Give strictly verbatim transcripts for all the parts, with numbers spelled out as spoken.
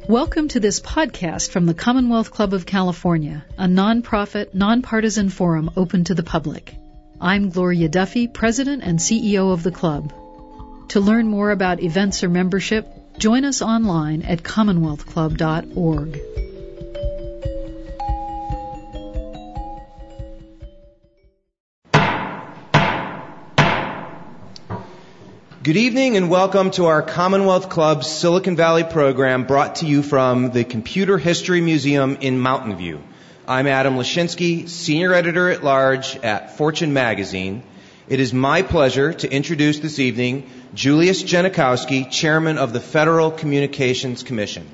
Welcome to this podcast from the Commonwealth Club of California, a nonprofit, nonpartisan forum open to the public. I'm Gloria Duffy, President and C E O of the club. To learn more about events or membership, join us online at commonwealth club dot org. Good evening and welcome to our Commonwealth Club Silicon Valley program brought to you from the Computer History Museum in Mountain View. I'm Adam Lashinsky, Senior Editor-at-Large at Fortune Magazine. It is my pleasure to introduce this evening Julius Genachowski, Chairman of the Federal Communications Commission.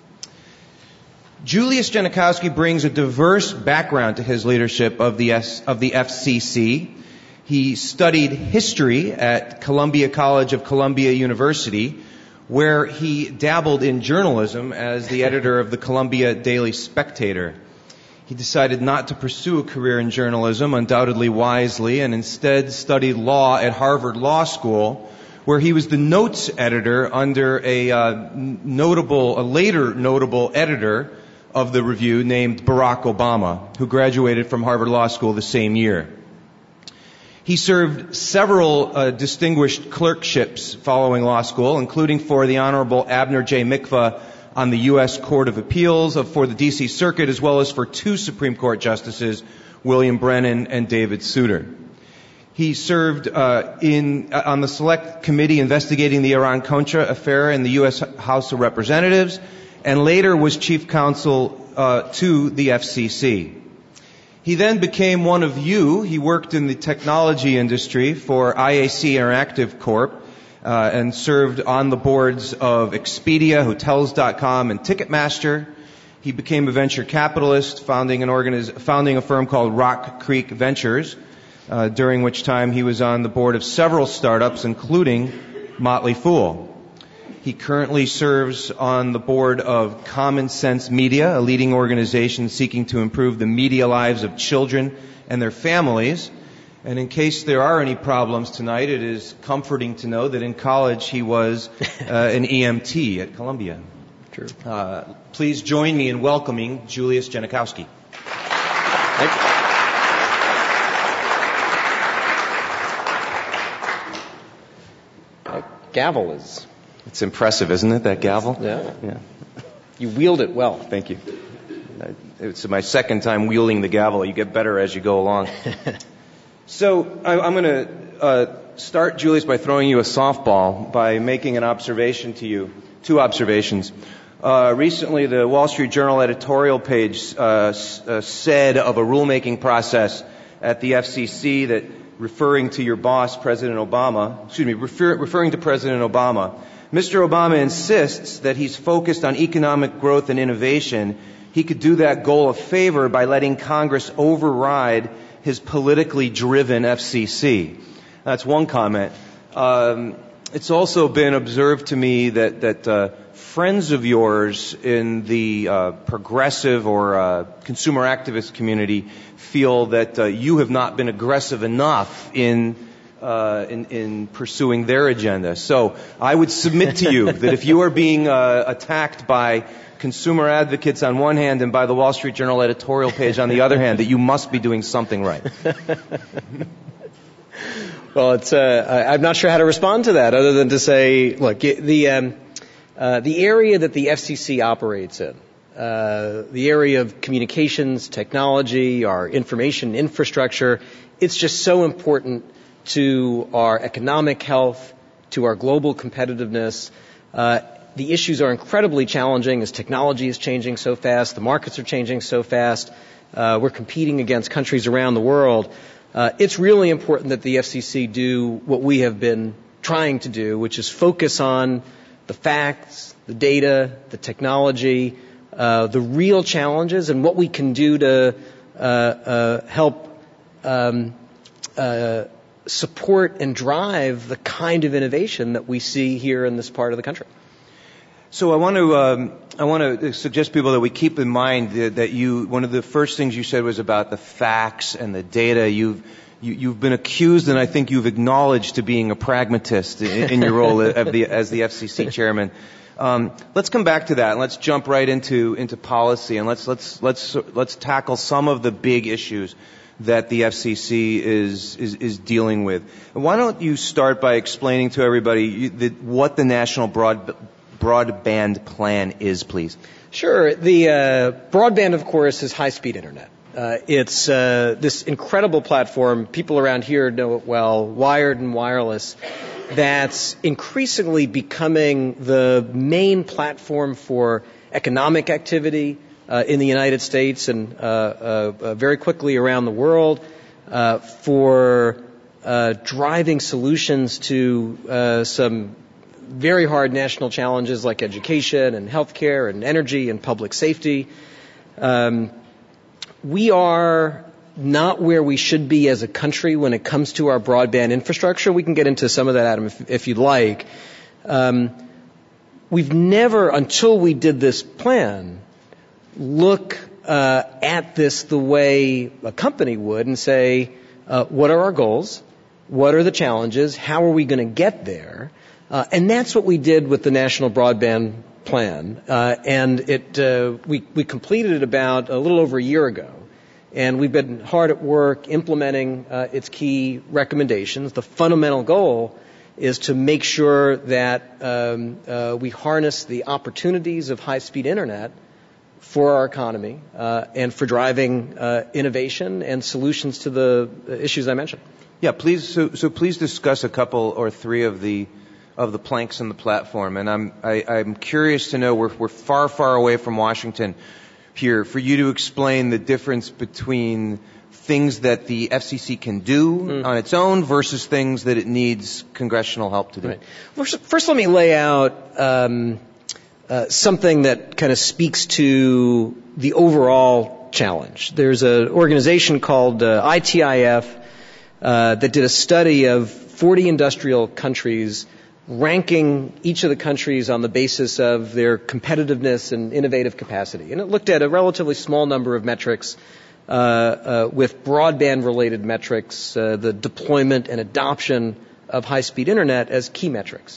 Julius Genachowski brings a diverse background to his leadership of the, S- of the F C C. He studied history at Columbia College of Columbia University, where he dabbled in journalism as the editor of the Columbia Daily Spectator. He decided not to pursue a career in journalism, undoubtedly wisely, and instead studied law at Harvard Law School, where he was the notes editor under a uh, notable, a later notable editor of the review named Barack Obama, who graduated from Harvard Law School the same year. He served several uh, distinguished clerkships following law school, including for the Honorable Abner J. Mikva on the U S Court of Appeals of, for the D C Circuit, as well as for two Supreme Court justices, William Brennan and David Souter. He served uh, in uh, on the Select Committee investigating the Iran-Contra affair in the U S House of Representatives, and later was chief counsel uh, to the F C C. He then became one of you. He worked in the technology industry for I A C Interactive Corp uh, and served on the boards of Expedia, Hotels dot com, and Ticketmaster. He became a venture capitalist, founding an organiz- founding a firm called Rock Creek Ventures, uh, during which time he was on the board of several startups, including Motley Fool. He currently serves on the board of Common Sense Media, a leading organization seeking to improve the media lives of children and their families. And in case there are any problems tonight, it is comforting to know that in college he was uh, an E M T at Columbia. True. Uh, please join me in welcoming Julius Genachowski. Thank you. That gavel is... It's impressive, isn't it, that gavel? Yeah. Yeah. You wield it well. Thank you. It's my second time wielding the gavel. You get better as you go along. So I, I'm going to uh, start, Julius, by throwing you a softball by making an observation to you. Two observations. Uh, recently, the Wall Street Journal editorial page uh, s- uh, said of a rulemaking process at the F C C that, referring to your boss, President Obama, excuse me, refer, referring to President Obama, Mister Obama insists that he's focused on economic growth and innovation. He could do that goal a favor by letting Congress override his politically driven F C C. That's one comment. Um, it's also been observed to me that, that uh, friends of yours in the uh, progressive or uh, consumer activist community feel that uh, you have not been aggressive enough in Uh, in, in pursuing their agenda. So I would submit to you that if you are being uh, attacked by consumer advocates on one hand and by the Wall Street Journal editorial page on the other hand, that you must be doing something right. Well, it's uh, I'm not sure how to respond to that other than to say, look, the um, uh, the area that the F C C operates in, uh, the area of communications, technology, our information infrastructure, it's just so important to our economic health, to our global competitiveness. Uh, the issues are incredibly challenging as technology is changing so fast, the markets are changing so fast, uh, we're competing against countries around the world. Uh, it's really important that the F C C do what we have been trying to do, which is focus on the facts, the data, the technology, uh, the real challenges, and what we can do to uh, uh, help um, uh, support and drive the kind of innovation that we see here in this part of the country. So I want to um, I want to suggest people that we keep in mind that, that you one of the first things you said was about the facts and the data. You've you, you've been accused, and I think you've acknowledged, to being a pragmatist in, in your role of the, as the F C C chairman. Um, let's come back to that, and let's jump right into into policy, and let's let's let's let's tackle some of the big issues that the F C C is is, is dealing with. Why don't you start by explaining to everybody the, what the National Broad, Broadband Plan is, please? Sure. The uh, broadband, of course, is high-speed internet. Uh, it's uh, this incredible platform. People around here know it well, wired and wireless, that's increasingly becoming the main platform for economic activity uh, in the United States and uh, uh, uh, very quickly around the world, uh, for uh, driving solutions to uh, some very hard national challenges like education and healthcare and energy and public safety. Um, we are not where we should be as a country when it comes to our broadband infrastructure. We can get into some of that, Adam, if, if you'd like. Um, we've never, until we did this plan, look uh, at this the way a company would and say, uh, what are our goals? What are the challenges? How are we going to get there? Uh, and that's what we did with the National Broadband Plan. Uh, and it uh, we, we completed it about a little over a year ago. And we've been hard at work implementing uh, its key recommendations. The fundamental goal is to make sure that um, uh, we harness the opportunities of high-speed internet for our economy uh, and for driving uh, innovation and solutions to the issues I mentioned. Yeah, please. So, so please discuss a couple or three of the of the planks in the platform. And I'm I, I'm curious to know. We're we're far far away from Washington here, for you to explain the difference between things that the F C C can do mm. on its own versus things that it needs congressional help to do. Right. First, first let me lay out um, uh, something that kind of speaks to the overall challenge. There's an organization called uh, I T I F uh, that did a study of forty industrial countries, ranking each of the countries on the basis of their competitiveness and innovative capacity. And it looked at a relatively small number of metrics uh, uh, with broadband-related metrics, uh, the deployment and adoption of high-speed internet as key metrics.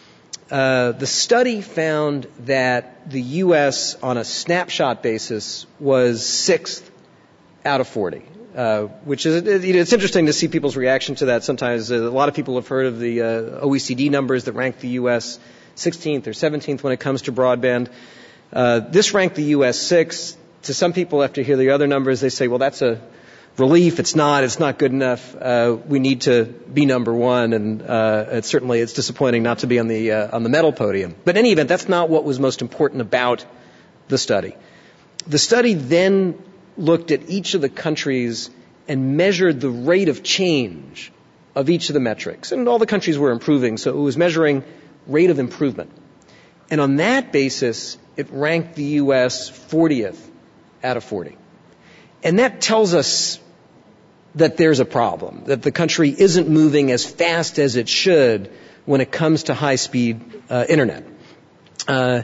Uh, the study found that the U S on a snapshot basis was sixth out of forty. Uh, which is, it's interesting to see people's reaction to that. Sometimes uh, a lot of people have heard of the uh, O E C D numbers that rank the U S sixteenth or seventeenth when it comes to broadband. Uh, this ranked the U S sixth. To some people, after hear the other numbers, they say, well, that's a relief. It's not. It's not good enough. Uh, we need to be number one. And uh, it's certainly it's disappointing not to be on the uh, on the medal podium. But in any event, that's not what was most important about the study. The study then looked at each of the countries and measured the rate of change of each of the metrics. And all the countries were improving, so it was measuring rate of improvement. And on that basis, it ranked the U S fortieth out of forty. And that tells us that there's a problem, that the country isn't moving as fast as it should when it comes to high-speed uh, internet. Uh,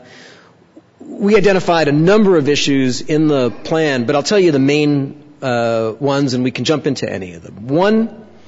We identified a number of issues in the plan, but I'll tell you the main uh, ones, and we can jump into any of them. One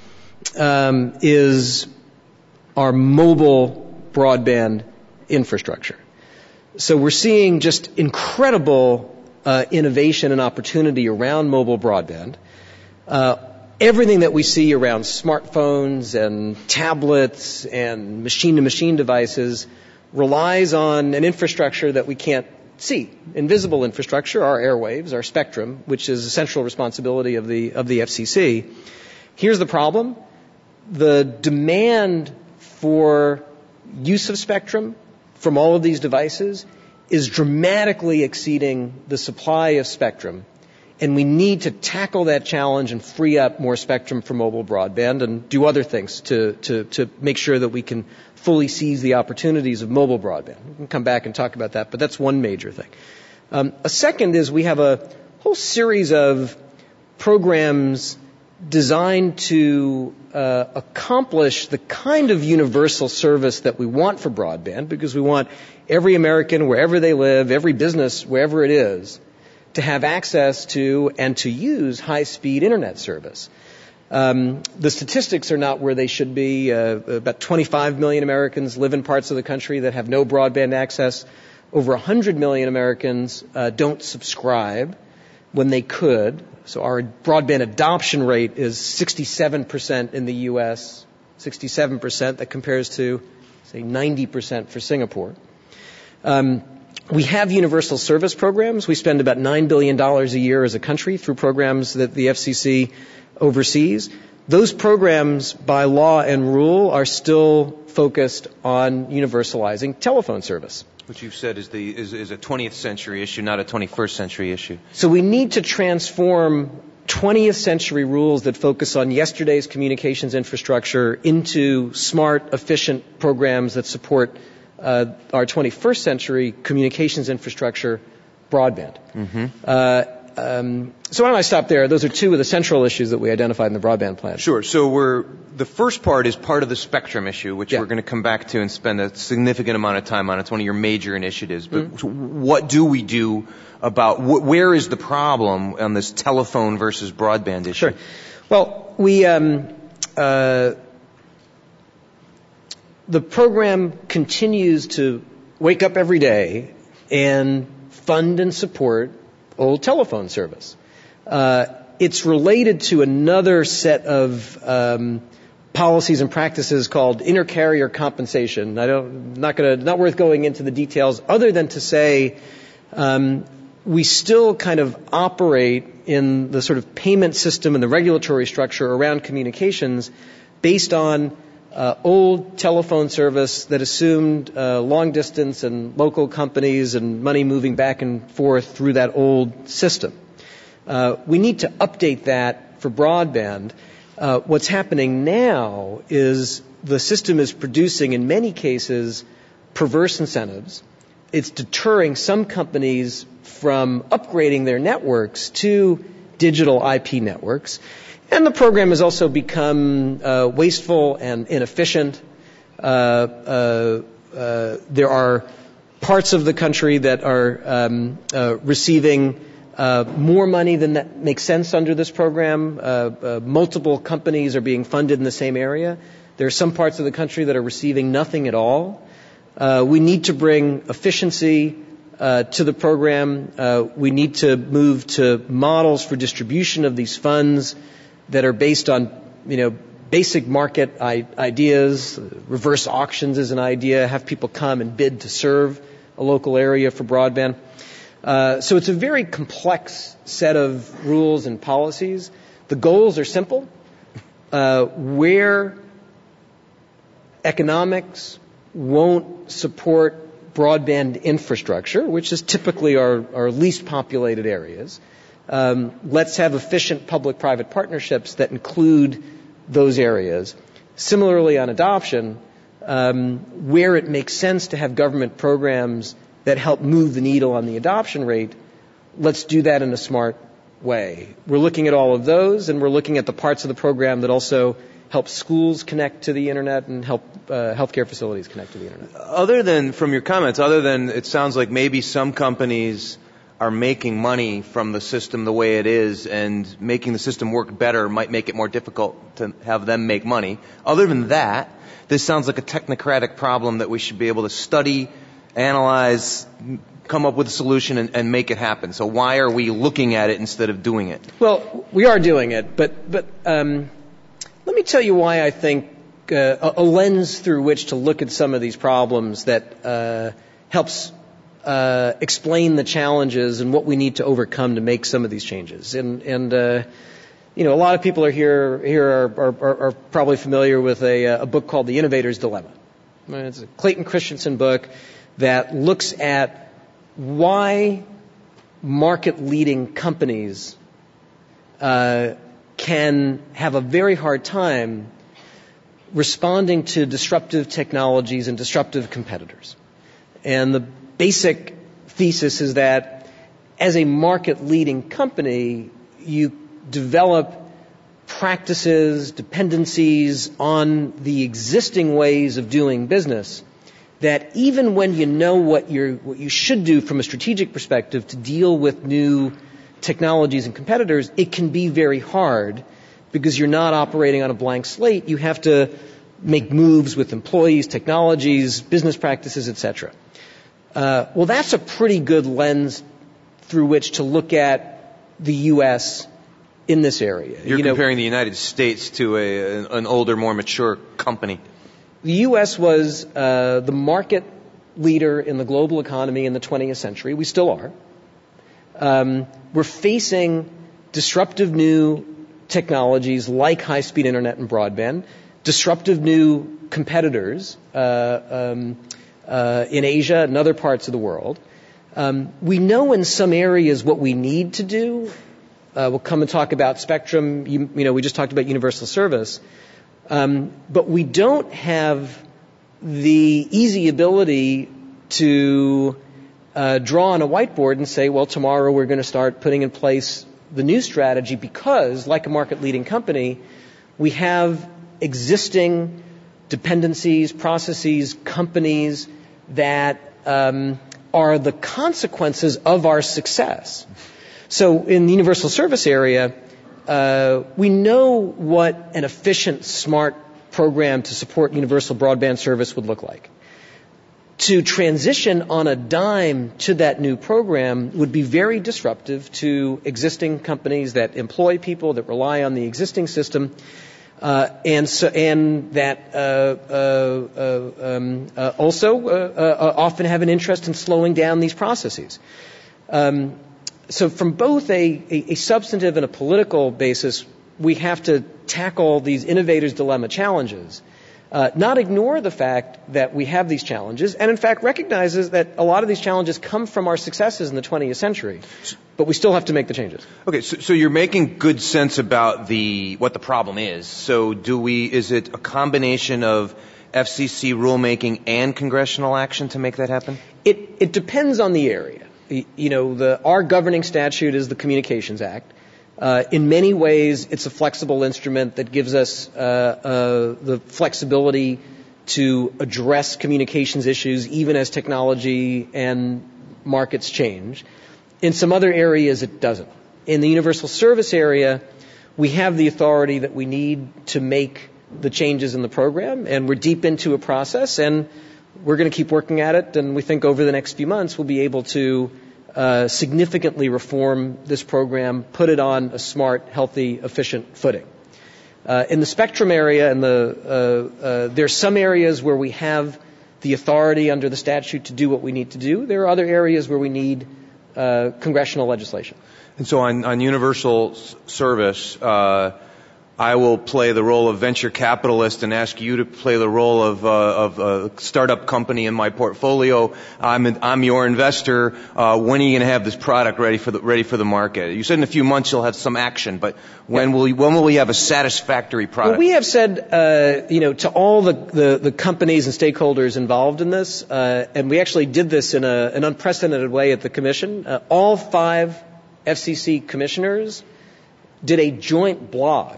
um, is our mobile broadband infrastructure. So we're seeing just incredible uh, innovation and opportunity around mobile broadband. Uh, everything that we see around smartphones and tablets and machine-to-machine devices relies on an infrastructure that we can't see, invisible infrastructure, our airwaves, our spectrum, which is a central responsibility of the of the F C C. Here's the problem. The demand for use of spectrum from all of these devices is dramatically exceeding the supply of spectrum, and we need to tackle that challenge and free up more spectrum for mobile broadband and do other things to to to make sure that we can fully seize the opportunities of mobile broadband. We can come back and talk about that, but that's one major thing. Um, a second is we have a whole series of programs designed to uh, accomplish the kind of universal service that we want for broadband, because we want every American, wherever they live, every business, wherever it is, to have access to and to use high-speed internet service. Um, the statistics are not where they should be. Uh, about twenty-five million Americans live in parts of the country that have no broadband access. Over one hundred million Americans uh, don't subscribe when they could. So our broadband adoption rate is sixty-seven percent in the U S, sixty-seven percent. That compares to, say, ninety percent for Singapore. Um, we have universal service programs. We spend about nine billion dollars a year as a country through programs that the F C C overseas. Those programs, by law and rule, are still focused on universalizing telephone service. Which you've said is the is, is a twentieth century issue, not a twenty-first century issue. So we need to transform twentieth century rules that focus on yesterday's communications infrastructure into smart, efficient programs that support uh, our twenty-first century communications infrastructure, broadband. Mm-hmm. Uh, Um, so why don't I stop there? Those are two of the central issues that we identified in the broadband plan. Sure. So we're the first part is part of the spectrum issue, which yeah. we're going to come back to and spend a significant amount of time on. It's one of your major initiatives. But mm-hmm. what do we do about wh- where is the problem on this telephone versus broadband issue? Sure. Well, we um, uh, the program continues to wake up every day and fund and support old telephone service. Uh, it's related to another set of um, policies and practices called inter-carrier compensation. I don't, not going to, not worth going into the details, other than to say um, we still kind of operate in the sort of payment system and the regulatory structure around communications based on uh, old telephone service that assumed uh, long distance and local companies and money moving back and forth through that old system. Uh, we need to update that for broadband. Uh, what's happening now is the system is producing, in many cases, perverse incentives. It's deterring some companies from upgrading their networks to digital I P networks. And the program has also become uh, wasteful and inefficient. Uh, uh, uh, there are parts of the country that are um, uh, receiving uh, more money than that makes sense under this program. Uh, uh, multiple companies are being funded in the same area. There are some parts of the country that are receiving nothing at all. Uh, we need to bring efficiency uh, to the program. Uh, we need to move to models for distribution of these funds that are based on, you know, basic market I- ideas. Reverse auctions is an idea. Have people come and bid to serve a local area for broadband. Uh, so it's a very complex set of rules and policies. The goals are simple. Uh, where economics won't support broadband infrastructure, which is typically our, our least populated areas, Um, let's have efficient public-private partnerships that include those areas. Similarly, on adoption, um, where it makes sense to have government programs that help move the needle on the adoption rate, let's do that in a smart way. We're looking at all of those, and we're looking at the parts of the program that also help schools connect to the Internet and help uh, healthcare facilities connect to the Internet. Other than, from your comments, other than it sounds like maybe some companies are making money from the system the way it is, and making the system work better might make it more difficult to have them make money. Other than that, this sounds like a technocratic problem that we should be able to study, analyze, come up with a solution, and, and make it happen. So why are we looking at it instead of doing it? Well, we are doing it, but but um, let me tell you why I think uh, a, a lens through which to look at some of these problems that uh, helps Uh, explain the challenges and what we need to overcome to make some of these changes. And, and uh, you know, a lot of people are here here are, are, are probably familiar with a, a book called The Innovator's Dilemma. It's a Clayton Christensen book that looks at why market-leading companies uh, can have a very hard time responding to disruptive technologies and disruptive competitors. And the basic thesis is that as a market-leading company, you develop practices, dependencies on the existing ways of doing business that even when you know what you're, what you should do from a strategic perspective to deal with new technologies and competitors, it can be very hard because you're not operating on a blank slate. You have to make moves with employees, technologies, business practices, et cetera. Uh, well, that's a pretty good lens through which to look at the U S in this area. You're you know, comparing the United States to a, an older, more mature company. The U S was uh, the market leader in the global economy in the twentieth century. We still are. Um, we're facing disruptive new technologies like high-speed internet and broadband, disruptive new competitors uh, um, uh, in Asia and other parts of the world. Um, we know in some areas what we need to do. Uh, we'll come and talk about spectrum. You, you know, we just talked about universal service. Um, but we don't have the easy ability to uh, draw on a whiteboard and say, well, tomorrow we're going to start putting in place the new strategy because, like a market-leading company, we have existing dependencies, processes, companies that um, are the consequences of our success. So in the universal service area, uh, we know what an efficient, smart program to support universal broadband service would look like. To transition on a dime to that new program would be very disruptive to existing companies that employ people, that rely on the existing system, uh, and so, and that uh, uh, uh, um, uh, also uh, uh, often have an interest in slowing down these processes. Um, so from both a, a, a substantive and a political basis, we have to tackle these innovators' dilemma challenges. Uh, not ignore the fact that we have these challenges, and in fact recognizes that a lot of these challenges come from our successes in the twentieth century, but we still have to make the changes. Okay, so, so you're making good sense about the what the problem is. So do we? Is it a combination of F C C rulemaking and congressional action to make that happen? It it depends on the area. You know, the our governing statute is the Communications Act. Uh, in many ways, it's a flexible instrument that gives us uh, uh, the flexibility to address communications issues even as technology and markets change. In some other areas, it doesn't. In the universal service area, we have the authority that we need to make the changes in the program, and we're deep into a process, and we're going to keep working at it, and we think over the next few months we'll be able to Uh, significantly reform this program, put it on a smart, healthy, efficient footing. Uh, in the spectrum area, and the uh, uh, there's some areas where we have the authority under the statute to do what we need to do. There are other areas where we need uh, congressional legislation. And so on, on universal s- service, uh, I will play the role of venture capitalist and ask you to play the role of, uh, of a startup company in my portfolio. I'm, I'm your investor. Uh, when are you going to have this product ready for the, ready for the market? You said in a few months you'll have some action, but when yeah. will you, when will we have a satisfactory product? Well, we have said, uh, you know, to all the, the, the companies and stakeholders involved in this, uh, and we actually did this in a, an unprecedented way at the Commission. Uh, all five F C C commissioners did a joint blog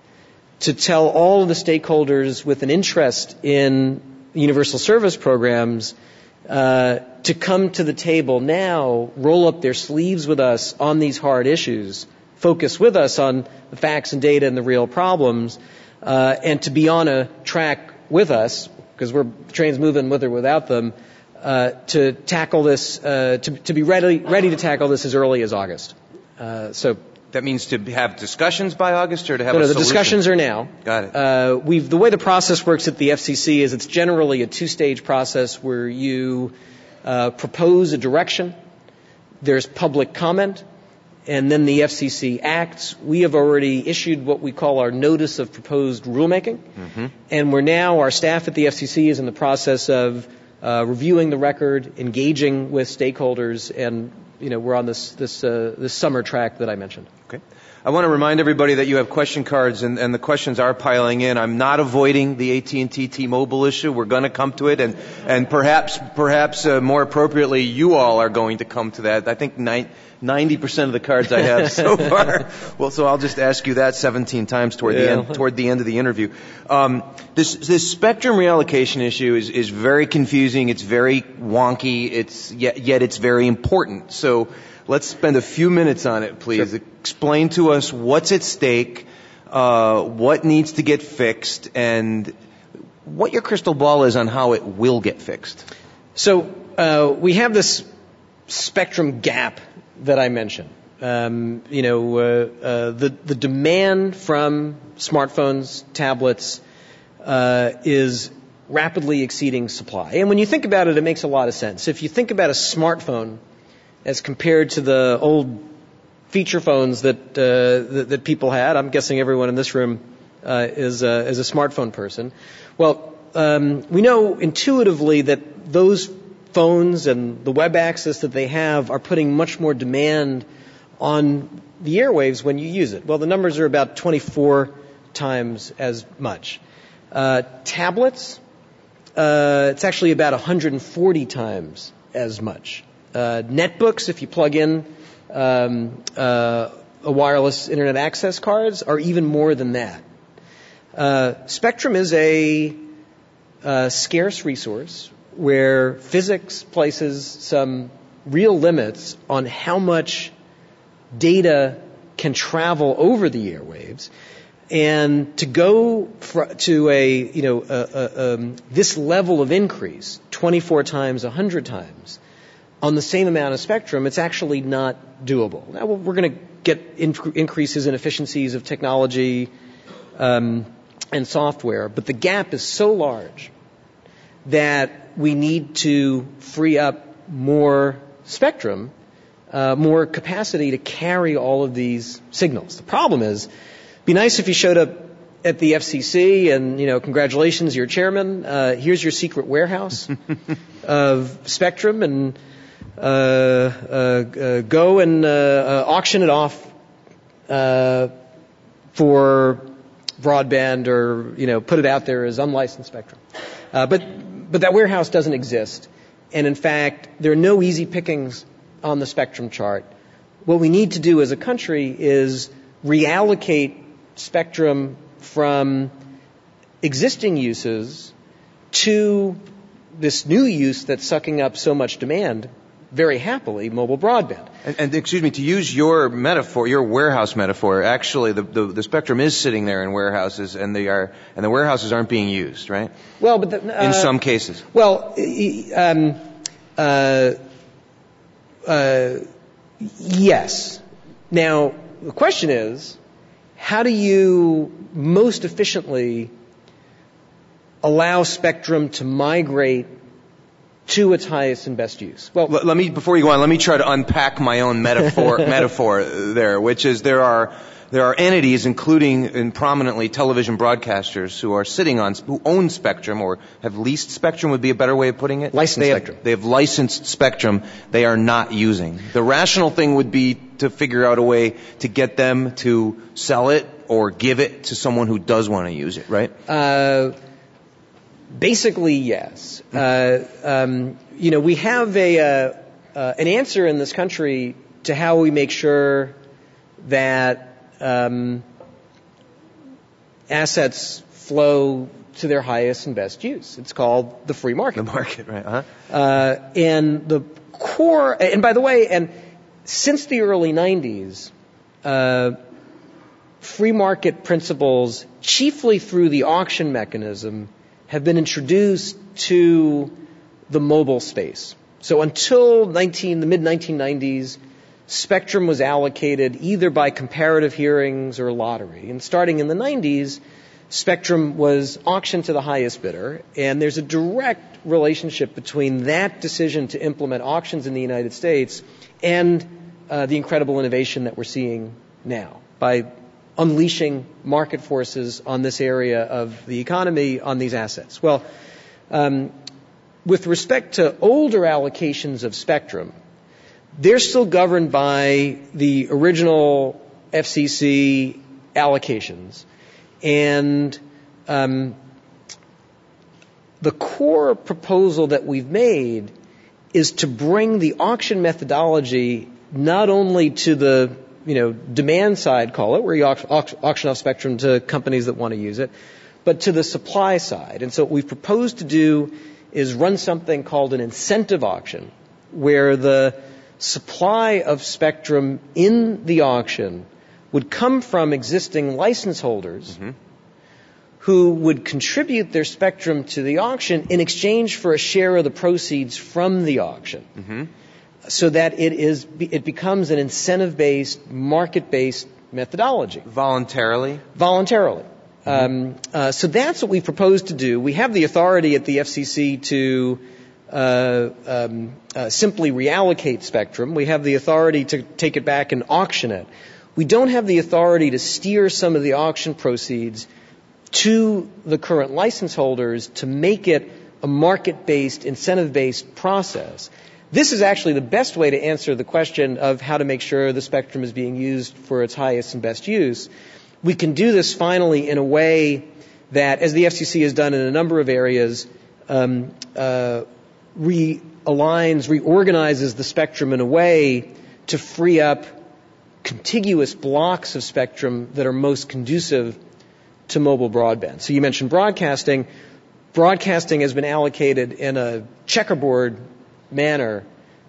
to tell all of the stakeholders with an interest in universal service programs uh, to come to the table now, roll up their sleeves with us on these hard issues, focus with us on the facts and data and the real problems, uh, and to be on a track with us, because we're the train's moving with or without them, uh, to tackle this, uh, to, to be ready, ready to tackle this as early as August. Uh, so. That means to have discussions by August, or to have no, a no, solution? The discussions are now. Got it. Uh, we've, the way the process works at the F C C is it's generally a two-stage process where you uh, propose a direction, there's public comment, and then the F C C acts. We have already issued what we call our Notice of Proposed Rulemaking, mm-hmm. and we're now, our staff at the F C C is in the process of uh, reviewing the record, engaging with stakeholders, and you know, we're on this this uh, this summer track that I mentioned. Okay. I want to remind everybody that you have question cards, and, and the questions are piling in. I'm not avoiding the A T and T T-Mobile issue. We're going to come to it, and and perhaps perhaps uh, more appropriately, you all are going to come to that. I think ninety percent of the cards I have so far. Well, so I'll just ask you that seventeen times toward yeah. the end toward the end of the interview. Um, this this spectrum reallocation issue is is very confusing. It's very wonky. It's yet yet it's very important. So let's spend a few minutes on it, please. Sure. Explain to us what's at stake, uh, what needs to get fixed, and what your crystal ball is on how it will get fixed. So uh, we have this spectrum gap that I mentioned. Um, you know, uh, uh, the the demand from smartphones, tablets, uh, is rapidly exceeding supply. And when you think about it, it makes a lot of sense. If you think about a smartphone as compared to the old feature phones that uh, that, that people had, I'm guessing everyone in this room uh, is a, is a smartphone person. Well, um, we know intuitively that those phones and the web access that they have are putting much more demand on the airwaves when you use it. Well, the numbers are about twenty-four times as much. Uh, tablets, uh, it's actually about one hundred forty times as much. Uh, netbooks, if you plug in um, uh, a wireless internet access cards, are even more than that. Uh, spectrum is a, a scarce resource where physics places some real limits on how much data can travel over the airwaves, and to go fr- to a you know a, a, um, this level of increase, twenty-four times, one hundred times, on the same amount of spectrum, it's actually not doable. Now we're going to get in- increases in efficiencies of technology um, and software, but the gap is so large that we need to free up more spectrum. Uh, more capacity to carry all of these signals. The problem is, it'd be nice if you showed up at the F C C and, you know, congratulations, you're chairman. Uh, here's your secret warehouse of spectrum, and uh, uh, uh, go and uh, uh, auction it off uh, for broadband, or, you know, put it out there as unlicensed spectrum. Uh, but but that warehouse doesn't exist, and in fact, there are no easy pickings on the spectrum chart. What we need to do as a country is reallocate spectrum from existing uses to this new use that's sucking up so much demand very happily, mobile broadband. And, and excuse me, to use your metaphor, your warehouse metaphor, actually the, the, the spectrum is sitting there in warehouses, and they are, and the warehouses aren't being used, right? Well, but the, uh, in some cases. Well, um, uh, Uh, yes. Now, the question is, how do you most efficiently allow spectrum to migrate to its highest and best use? Well, let, let me, before you go on, let me try to unpack my own metaphor, metaphor there, which is there are, there are entities, including and prominently television broadcasters, who are sitting on, who own spectrum or have leased spectrum would be a better way of putting it. Licensed they spectrum. Have, they have licensed spectrum they are not using. The rational thing would be to figure out a way to get them to sell it or give it to someone who does want to use it, right? Uh, basically, yes. Uh, um, you know, we have a, uh, uh, an answer in this country to how we make sure that Um, assets flow to their highest and best use. It's called the free market. The market, right? Uh-huh. Uh, and the core, and by the way, and since the early nineties, uh, free market principles, chiefly through the auction mechanism, have been introduced to the mobile space. So until nineteen, the mid nineteen nineties, spectrum was allocated either by comparative hearings or lottery. And starting in the nineties, spectrum was auctioned to the highest bidder. And there's a direct relationship between that decision to implement auctions in the United States and uh, the incredible innovation that we're seeing now by unleashing market forces on this area of the economy, on these assets. Well, um, with respect to older allocations of spectrum, they're still governed by the original F C C allocations. And um, the core proposal that we've made is to bring the auction methodology not only to the you know demand side, call it, where you auction off spectrum to companies that want to use it, but to the supply side. And so what we've proposed to do is run something called an incentive auction, where the supply of spectrum in the auction would come from existing license holders Mm-hmm. who would contribute their spectrum to the auction in exchange for a share of the proceeds from the auction. Mm-hmm. So that it is, it becomes an incentive-based, market-based methodology. Voluntarily? Voluntarily. Um, uh, so that's what we propose to do. We have the authority at the F C C to uh, um, uh, simply reallocate spectrum. We have the authority to take it back and auction it. We don't have the authority to steer some of the auction proceeds to the current license holders to make it a market-based, incentive-based process. This is actually the best way to answer the question of how to make sure the spectrum is being used for its highest and best use. We can do this finally in a way that, as the F C C has done in a number of areas, um, uh, realigns, reorganizes the spectrum in a way to free up contiguous blocks of spectrum that are most conducive to mobile broadband. So you mentioned broadcasting. Broadcasting has been allocated in a checkerboard manner,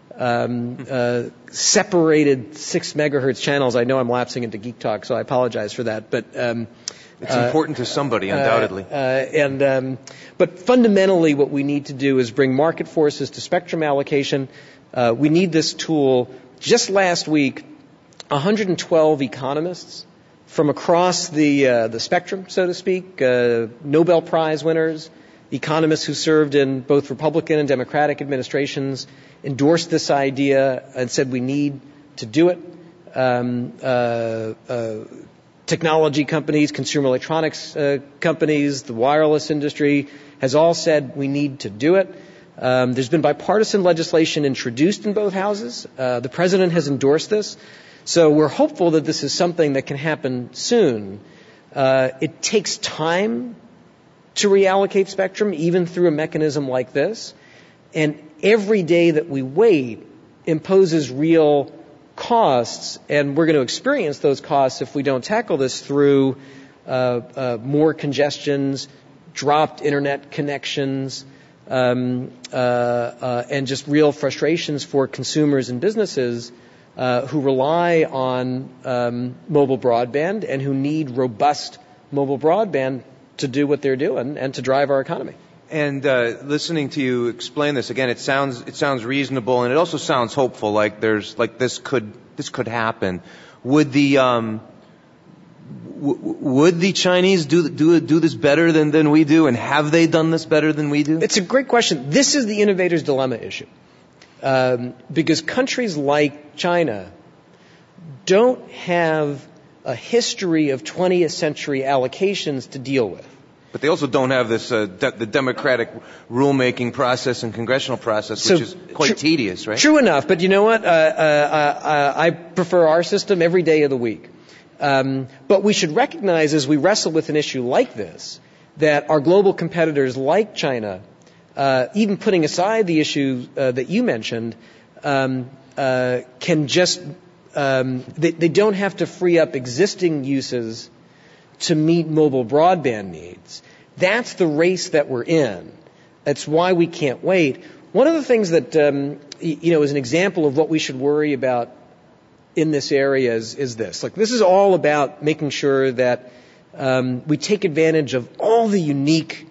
um, uh, separated six megahertz channels. I know I'm lapsing into geek talk, so I apologize for that. But um, it's uh, important to somebody, undoubtedly. Uh, uh, and um, but fundamentally, what we need to do is bring market forces to spectrum allocation. Uh, we need this tool. Just last week, one hundred twelve economists from across the uh, the spectrum, so to speak, uh, Nobel Prize winners, economists who served in both Republican and Democratic administrations, endorsed this idea and said we need to do it. Um, uh, uh, technology companies, consumer electronics uh, companies, the wireless industry has all said we need to do it. Um, there's been bipartisan legislation introduced in both houses. Uh, the president has endorsed this. So we're hopeful that this is something that can happen soon. Uh, it takes time to reallocate spectrum, even through a mechanism like this. And every day that we wait imposes real costs, and we're going to experience those costs if we don't tackle this through uh, uh, more congestions, dropped internet connections, um, uh, uh, and just real frustrations for consumers and businesses uh, who rely on um, mobile broadband and who need robust mobile broadband to do what they're doing and to drive our economy. And uh, listening to you explain this again, it sounds it sounds reasonable, and it also sounds hopeful. Like there's like this could this could happen. Would the um, w- would the Chinese do do do this better than, than we do, and have they done this better than we do? It's a great question. This is the innovator's dilemma issue, um, because countries like China don't have a history of twentieth century allocations to deal with. But they also don't have this uh, de- the democratic rulemaking process and congressional process, which so, is quite tr- tedious, right? True enough, but you know what? Uh, uh, uh, I prefer our system every day of the week. Um, but we should recognize, as we wrestle with an issue like this, that our global competitors, like China, uh, even putting aside the issue uh, that you mentioned, um, uh, can just um, they, they don't have to free up existing uses to meet mobile broadband needs. That's the race that we're in. That's why we can't wait. One of the things that, um, you know, is an example of what we should worry about in this area is, is this. Like, this is all about making sure that um, we take advantage of all the unique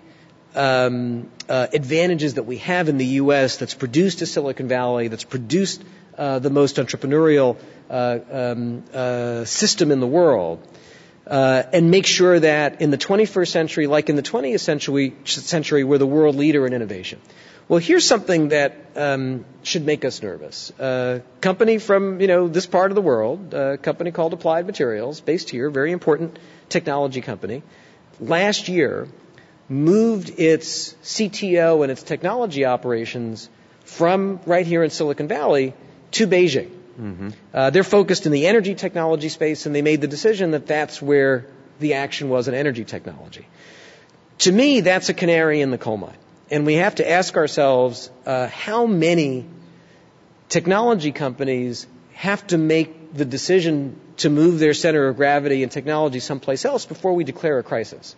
um, uh, advantages that we have in the U S that's produced a Silicon Valley, that's produced uh, the most entrepreneurial uh, um, uh, system in the world. Uh, and make sure that in the twenty-first century, like in the twentieth century, century, we're the world leader in innovation. Well, here's something that um, should make us nervous. A uh, company from, you know, this part of the world, a company called Applied Materials, based here, very important technology company, last year moved its C T O and its technology operations from right here in Silicon Valley to Beijing. Mm-hmm. Uh, they're focused in the energy technology space, and they made the decision that that's where the action was in energy technology. To me, that's a canary in the coal mine. And we have to ask ourselves uh, how many technology companies have to make the decision to move their center of gravity and technology someplace else before we declare a crisis.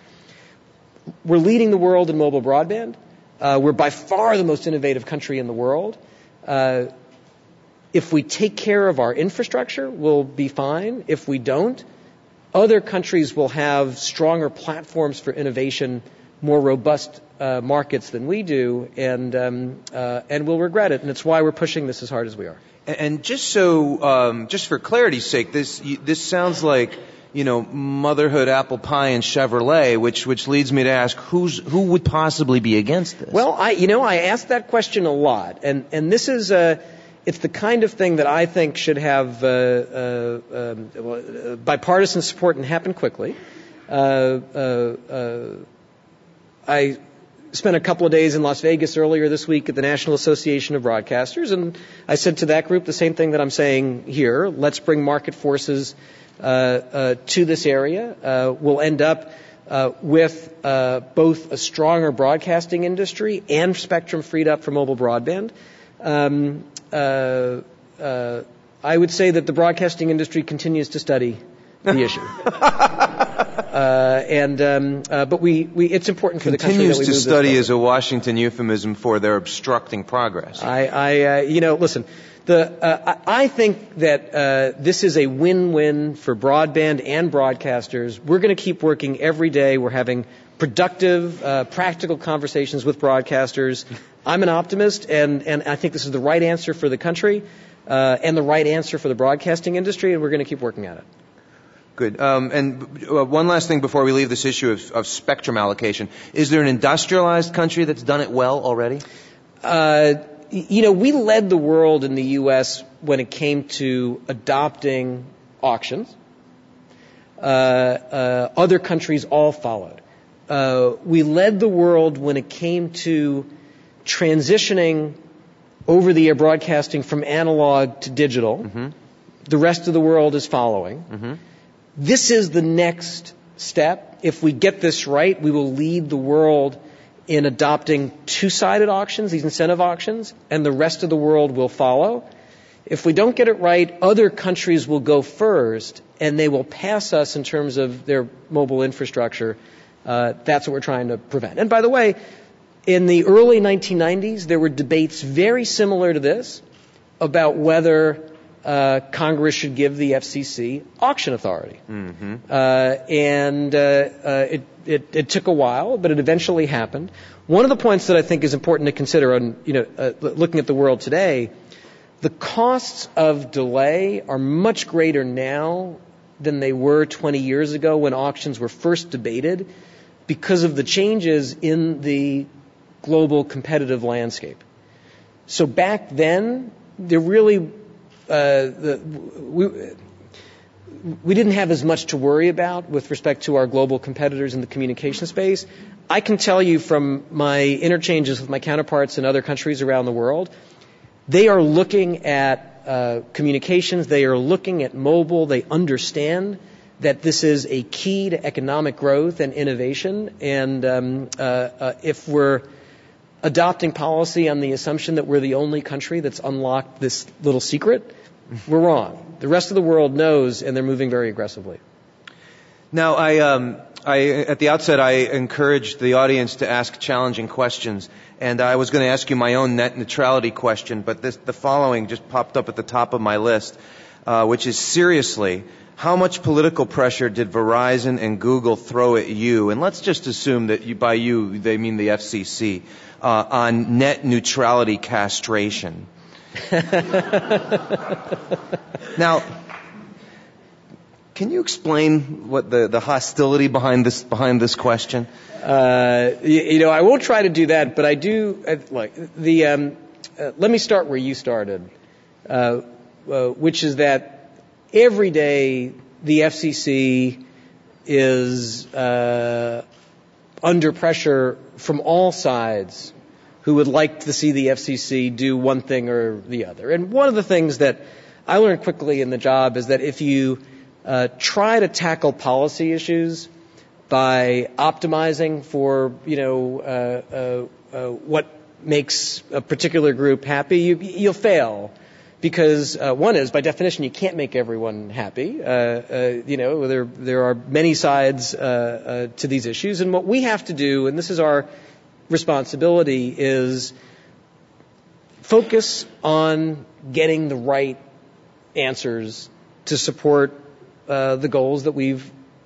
We're leading the world in mobile broadband. Uh, we're by far the most innovative country in the world. Uh, If we take care of our infrastructure, we'll be fine. If we don't, Other countries will have stronger platforms for innovation, more robust uh, markets than we do, and um, uh, and we'll regret it. And it's why we're pushing this as hard as we are. And just so, um, just for clarity's sake, this this sounds like, you know, motherhood, apple pie, and Chevrolet, which which leads me to ask, who's who would possibly be against this? Well, I you know I asked that question a lot, and and this is a. It's the kind of thing that I think should have uh, uh, um, bipartisan support and happen quickly. Uh, uh, uh, I spent a couple of days in Las Vegas earlier this week at the National Association of Broadcasters, and I said to that group the same thing that I'm saying here. Let's bring market forces uh, uh, to this area. Uh, we'll end up uh, with uh, both a stronger broadcasting industry and spectrum freed up for mobile broadband. Um, Uh, uh, I would say that the broadcasting industry continues to study the issue, uh, and um, uh, but we, we it's important for the country that we move continues this to study forward. is a Washington euphemism for they're obstructing progress. I, I uh, you know, listen, the uh, I I think that uh, this is a win-win for broadband and broadcasters. We're going to keep working every day. We're having productive, uh, practical conversations with broadcasters. I'm an optimist, and, and I think this is the right answer for the country uh, and the right answer for the broadcasting industry, and we're going to keep working at it. Good. Um, and uh, one last thing before we leave this issue of, of spectrum allocation. Is there an industrialized country that's done it well already? Uh, you know, we led the world in the U S when it came to adopting auctions. Uh, uh, other countries all followed. Uh, we led the world when it came to transitioning over-the-air broadcasting from analog to digital. Mm-hmm. The rest of the world is following. Mm-hmm. This is the next step. If we get this right, we will lead the world in adopting two-sided auctions, these incentive auctions, and the rest of the world will follow. If we don't get it right, other countries will go first, and they will pass us in terms of their mobile infrastructure. Uh, that's what we're trying to prevent. And by the way, in the early nineteen nineties, there were debates very similar to this about whether uh, Congress should give the F C C auction authority. Mm-hmm. Uh, and uh, uh, it, it, it took a while, but it eventually happened. One of the points that I think is important to consider on, you know, uh, looking at the world today, the costs of delay are much greater now than they were twenty years ago when auctions were first debated because of the changes in the global competitive landscape. So back then, there really, uh, the, we, we didn't have as much to worry about with respect to our global competitors in the communication space. I can tell you from my interchanges with my counterparts in other countries around the world, they are looking at uh, communications, they are looking at mobile, they understand that this is a key to economic growth and innovation, and um, uh, uh, if we're adopting policy on the assumption that we're the only country that's unlocked this little secret, we're wrong. The rest of the world knows, and they're moving very aggressively. Now, I, um, I, at the outset, I encouraged the audience to ask challenging questions, and I was going to ask you my own net neutrality question, but this, the following just popped up at the top of my list, uh, which is seriously, how much political pressure did Verizon and Google throw at you? And let's just assume that you, by you, they mean the F C C, uh, on net neutrality castration. Now, can you explain what the, the hostility behind this behind this question? Uh, you, you know, I won't try to do that, but I do. Uh, look, the um, uh, let me start where you started, uh, uh, which is that every day the F C C is uh, under pressure from all sides who would like to see the F C C do one thing or the other. And one of the things that I learned quickly in the job is that if you uh, try to tackle policy issues by optimizing for, you know, uh, uh, uh, what makes a particular group happy, you, you'll fail. Because uh, one is, by definition, you can't make everyone happy. Uh, uh, you know, there there are many sides uh, uh, to these issues, and what we have to do, and this is our responsibility, is focus on getting the right answers to support uh, the goals that we've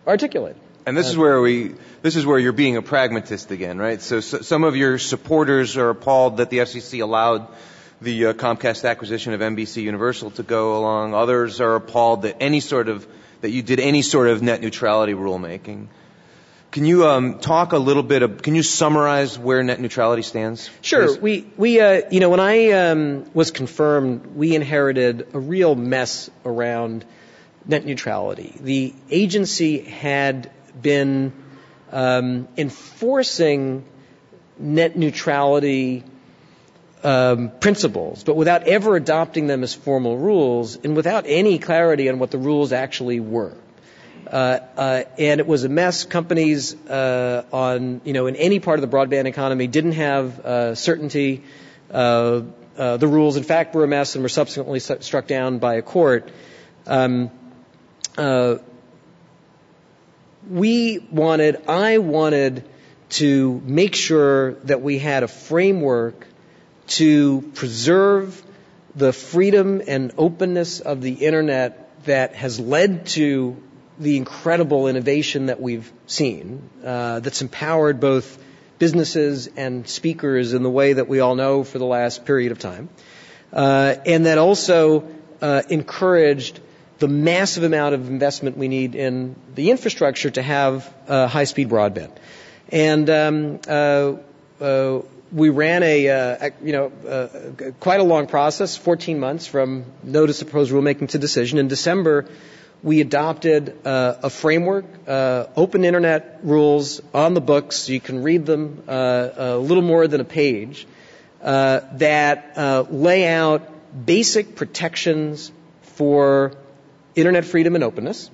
articulated. And this uh, is where we, this is where you're being a pragmatist again, right? So, so some of your supporters are appalled that the F C C allowed the uh, Comcast acquisition of N B C Universal to go along. Others are appalled that any sort of, that you did any sort of net neutrality rulemaking. Can you um, talk a little bit of, can you summarize where net neutrality stands? Sure. Please? We, we, uh, you know, when I um, was confirmed, we inherited a real mess around net neutrality. The agency had been um, enforcing net neutrality um, principles, but without ever adopting them as formal rules and without any clarity on what the rules actually were. Uh, uh, and it was a mess. Companies uh, on, you know, in any part of the broadband economy didn't have uh, certainty. Uh, uh, the rules, in fact, were a mess and were subsequently st- struck down by a court. Um, uh, we wanted, I wanted to make sure that we had a framework to preserve the freedom and openness of the Internet that has led to the incredible innovation that we've seen, uh, that's empowered both businesses and speakers in the way that we all know for the last period of time, uh, and that also uh, encouraged the massive amount of investment we need in the infrastructure to have uh, high-speed broadband. And um, uh, uh, we ran a, uh, you know, uh, quite a long process, fourteen months from notice of proposed rulemaking to decision. In December, we adopted uh, a framework, uh, open internet rules on the books. You can read them uh, a little more than a page, uh, that uh, lay out basic protections for internet freedom and openness,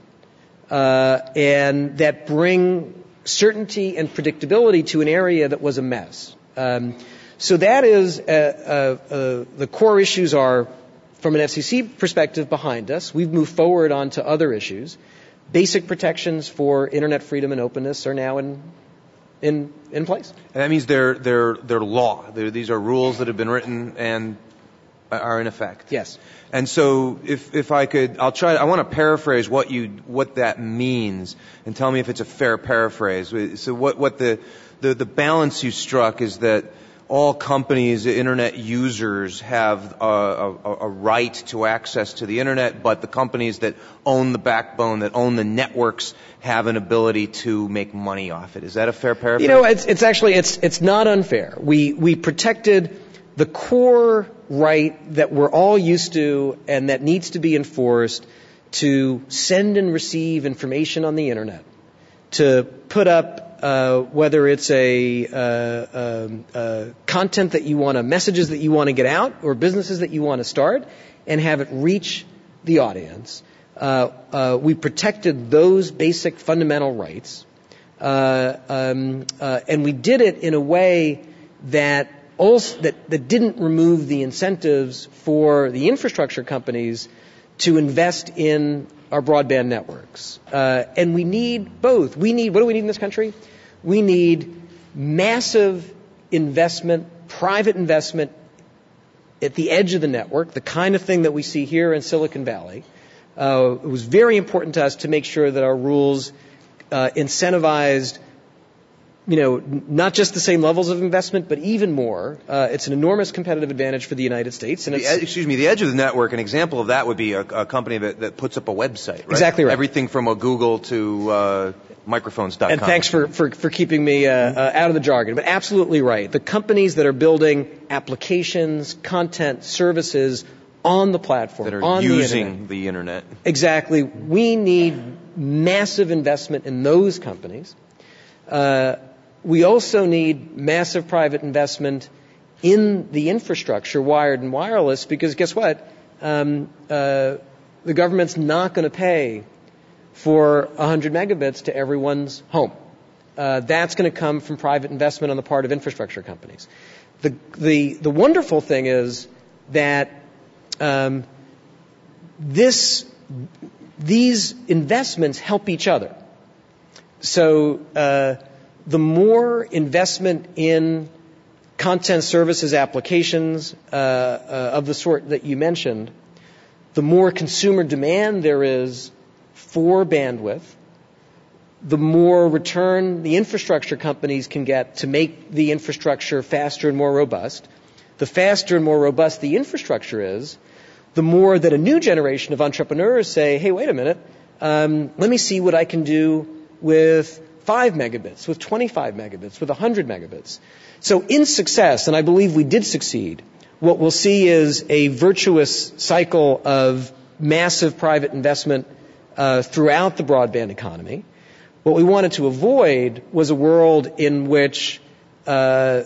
uh, and that bring certainty and predictability to an area that was a mess. Um, so that is, uh, uh, uh, the core issues are, from an F C C perspective, behind us. We've moved forward on to other issues. Basic protections for internet freedom and openness are now in in in place. And that means they're they're they're law. They're, these are rules that have been written and are in effect. Yes. And so, if if I could, I'll try. I want to paraphrase what you what that means, and tell me if it's a fair paraphrase. So, what what the the, the balance you struck is that all companies, internet users, have a, a, a right to access to the internet, but the companies that own the backbone, that own the networks, have an ability to make money off it. Is that a fair paraphrase? You know, it's, it's actually it's it's not unfair. We we protected the core right that we're all used to and that needs to be enforced to send and receive information on the internet, to put up Uh, whether it's a uh, um, uh, content that you want to, messages that you want to get out, or businesses that you want to start, and have it reach the audience. Uh, uh, we protected those basic fundamental rights, uh, um, uh, and we did it in a way that also that, that didn't remove the incentives for the infrastructure companies to invest in our broadband networks. Uh, and we need both. We need, what do we need in this country? We need massive investment, private investment at the edge of the network, the kind of thing that we see here in Silicon Valley. Uh, it was very important to us to make sure that our rules uh, incentivized, you know, n- not just the same levels of investment, but even more. Uh, it's an enormous competitive advantage for the United States. And the it's, ed- excuse me, the edge of the network, an example of that would be a, a company that, that puts up a website, right? Exactly right. Everything from a Google to uh, microphones dot com. And thanks for, for, for keeping me uh, uh, out of the jargon, but absolutely right. The companies that are building applications, content, services on the platform, that are on using the internet. the internet. Exactly. We need massive investment in those companies. Uh, we also need massive private investment in the infrastructure, wired and wireless, because guess what? Um, uh, the government's not going to pay for one hundred megabits to everyone's home. Uh, that's going to come from private investment on the part of infrastructure companies. The the the wonderful thing is that um, this these investments help each other. So uh, the more investment in content services applications uh, uh, of the sort that you mentioned, the more consumer demand there is for bandwidth, the more return the infrastructure companies can get to make the infrastructure faster and more robust. The faster and more robust the infrastructure is, the more that a new generation of entrepreneurs say, hey, wait a minute, um, let me see what I can do with five megabits, with twenty-five megabits, with one hundred megabits. So in success, and I believe we did succeed, what we'll see is a virtuous cycle of massive private investment uh, throughout the broadband economy. What we wanted to avoid was a world in which uh,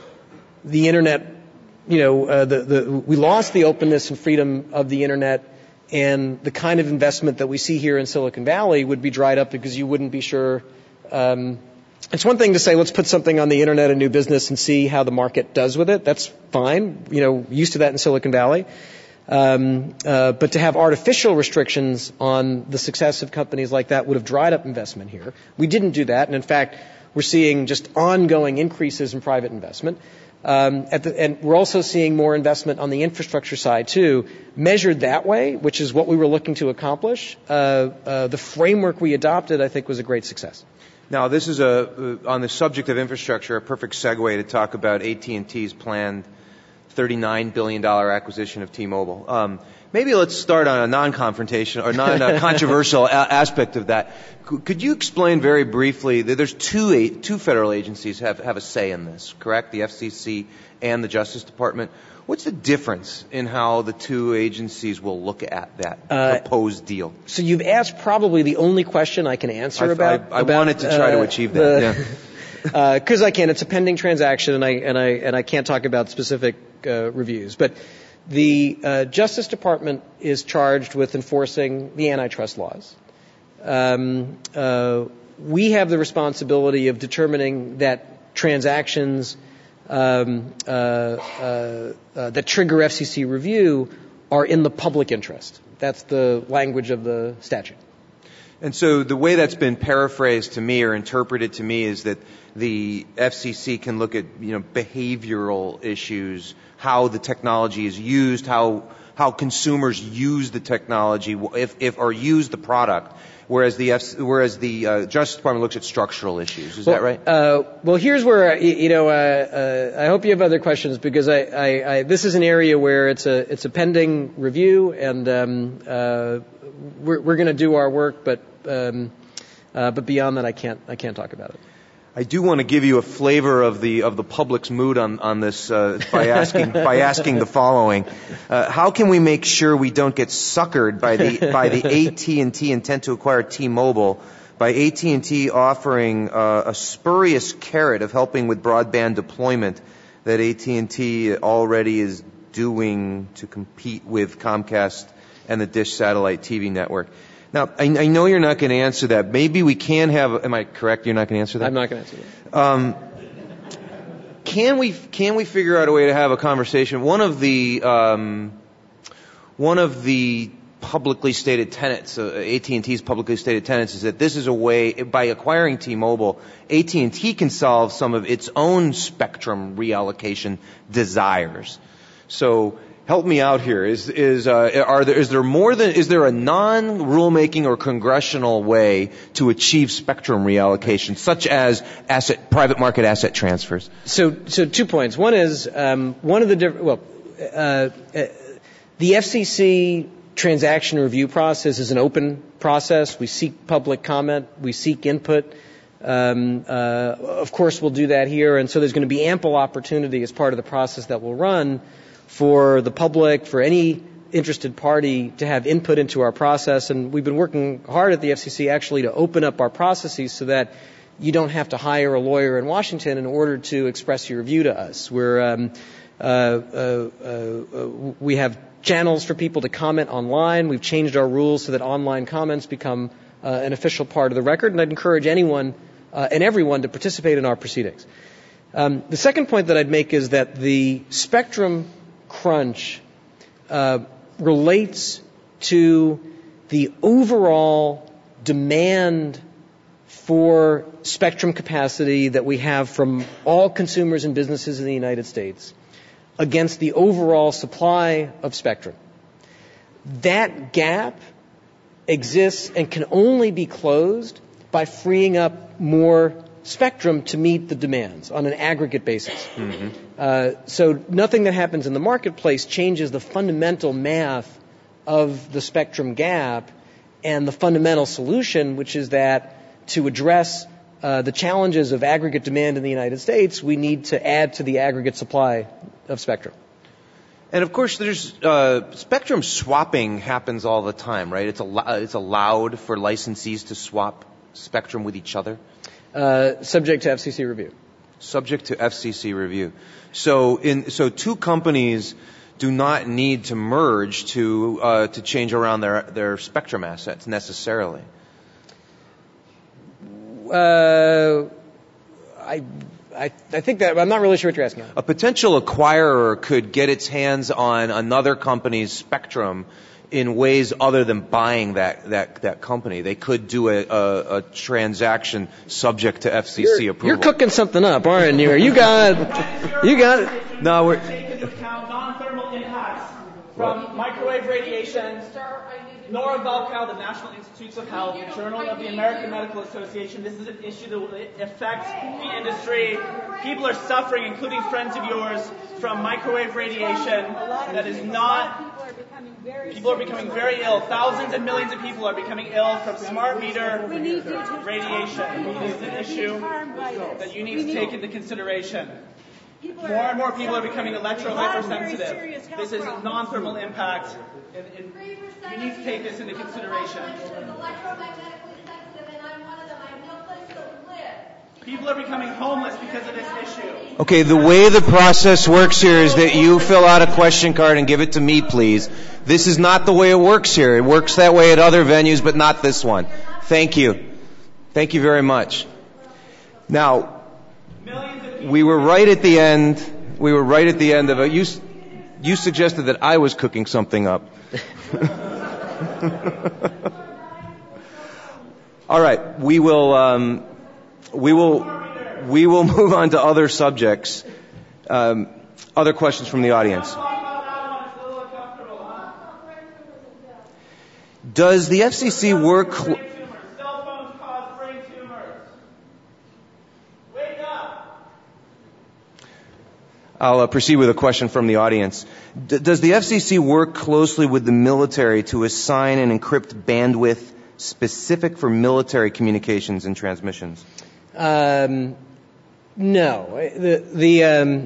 the internet, you know, uh, the, the, we lost the openness and freedom of the internet, and the kind of investment that we see here in Silicon Valley would be dried up because you wouldn't be sure. Um, it's one thing to say, let's put something on the internet, a new business, and see how the market does with it. That's fine. You know, used to that in Silicon Valley. Um, uh, but to have artificial restrictions on the success of companies like that would have dried up investment here. We didn't do that, and in fact, we're seeing just ongoing increases in private investment. Um, at the, and we're also seeing more investment on the infrastructure side too, measured that way, which is what we were looking to accomplish. Uh, uh, the framework we adopted, I think, was a great success. Now, this is a uh, on the subject of infrastructure, a perfect segue to talk about A T and T's planned thirty-nine billion dollars acquisition of T-Mobile. Um, maybe let's start on a non-confrontation or non-controversial a- aspect of that. C- could you explain very briefly that there's two a- two federal agencies have have a say in this, correct? The F C C and the Justice Department. What's the difference in how the two agencies will look at that uh, proposed deal? So you've asked probably the only question I can answer I, about. I, I about, wanted to try uh, to achieve that. Because yeah. uh, I can. It's a pending transaction, and I and I and I can't talk about specific uh, reviews. But the uh, Justice Department is charged with enforcing the antitrust laws. Um, uh, we have the responsibility of determining that transactions um, uh, uh, uh, that trigger F C C review are in the public interest. That's the language of the statute. And so the way that's been paraphrased to me or interpreted to me is that the F C C can look at, you know, behavioral issues, how the technology is used, how how consumers use the technology, if if or use the product, whereas the F- whereas the uh, Justice Department looks at structural issues. Is well, that right? Uh, well, here's where you know. Uh, uh, I hope you have other questions because I, I, I this is an area where it's a it's a pending review, and um, uh, we're we're going to do our work, but um, uh, but beyond that, I can't I can't talk about it. I do want to give you a flavor of the of the public's mood on on this uh, by asking by asking the following: uh, how can we make sure we don't get suckered by the by the A T and T intent to acquire T-Mobile by A T and T offering uh, a spurious carrot of helping with broadband deployment that A T and T already is doing to compete with Comcast and the Dish satellite T V network? Now, I, I know you're not going to answer that. Maybe we can have. Am I correct? You're not going to answer that? I'm not going to answer that. Um, can we can we figure out a way to have a conversation? One of the um, one of the publicly stated tenets, uh, A T and T's publicly stated tenets, is that this is a way, by acquiring T-Mobile, A T and T can solve some of its own spectrum reallocation desires. So. Help me out here. Is is uh, are there is there more than is there a non-rulemaking or congressional way to achieve spectrum reallocation, such as asset private market asset transfers? So so two points. One is um, one of the diff- well, uh, uh, the F C C transaction review process is an open process. We seek public comment. We seek input. Um, uh, of course, we'll do that here, and so there's going to be ample opportunity as part of the process that we'll run for the public, for any interested party to have input into our process. And we've been working hard at the F C C actually to open up our processes so that you don't have to hire a lawyer in Washington in order to express your view to us. We're, um, uh, uh, uh, we have channels for people to comment online. We've changed our rules so that online comments become uh, an official part of the record. And I'd encourage anyone uh, and everyone to participate in our proceedings. Um, the second point that I'd make is that the spectrum crunch uh, relates to the overall demand for spectrum capacity that we have from all consumers and businesses in the United States against the overall supply of spectrum. That gap exists and can only be closed by freeing up more spectrum to meet the demands on an aggregate basis. Mm-hmm. Uh, so nothing that happens in the marketplace changes the fundamental math of the spectrum gap and the fundamental solution, which is that to address uh, the challenges of aggregate demand in the United States, we need to add to the aggregate supply of spectrum. And of course, there's uh, spectrum swapping happens all the time, right? It's al- it's allowed for licensees to swap spectrum with each other. Uh, subject to F C C review. Subject to F C C review. So, in so two companies do not need to merge to uh, to change around their their spectrum assets necessarily. Uh, I. I, I think that I'm not really sure what you're asking. A potential acquirer could get its hands on another company's spectrum in ways other than buying that that, that company. They could do a, a, a transaction subject to F C C you're, approval. You're cooking something up, aren't you? You got, you got it. No, we're. Take into account non-thermal impacts from microwave radiation. Nora Valkow, the National Institutes of Health, Journal of the American Medical Association. This is an issue that will affect the industry. People are suffering, including friends of yours, from microwave radiation that is not... People are becoming very ill. Thousands and millions of people are becoming ill from smart meter radiation. This is an issue that you need to take into consideration. More and more people are becoming electro-hypersensitive. This is a non-thermal impact. And, and you need to take this into consideration. People are becoming homeless because of this issue. Okay, the way the process works here is that you fill out a question card and give it to me, please. This is not the way it works here. It works that way at other venues, but not this one. Thank you. Thank you very much. Now, we were right at the end. We were right at the end of it. You, you suggested that I was cooking something up. All right, we will. Um, we will. We will move on to other subjects. Um, other questions from the audience. Does the F C C work? Cl- Cell phones cause brain tumors. Wake up. I'll uh, proceed with a question from the audience. D- does the F C C work closely with the military to assign and encrypt bandwidth specific for military communications and transmissions? Um, no. The, the um,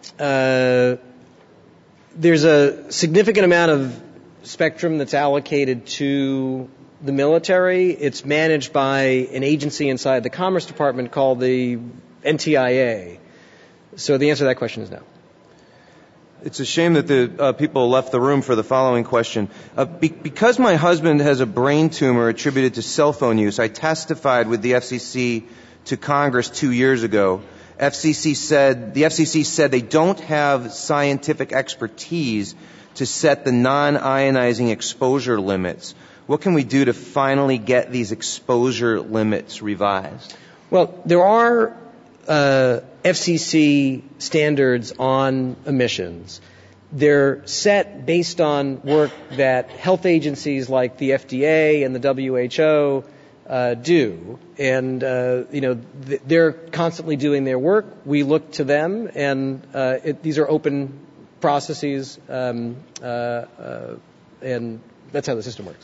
uh, there's a significant amount of spectrum that's allocated to the military. It's managed by an agency inside the Commerce Department called the N T I A. So the answer to that question is no. It's a shame that the uh, people left the room for the following question. Uh, be- because my husband has a brain tumor attributed to cell phone use, I testified with the F C C to Congress two years ago. F C C said the F C C said they don't have scientific expertise to set the non-ionizing exposure limits. What can we do to finally get these exposure limits revised? Well, there are uh, F C C standards on emissions. They're set based on work that health agencies like the F D A and the W H O uh, do. And, uh, you know, th- they're constantly doing their work. We look to them, and uh, it, these are open processes, um, uh, uh, and that's how the system works.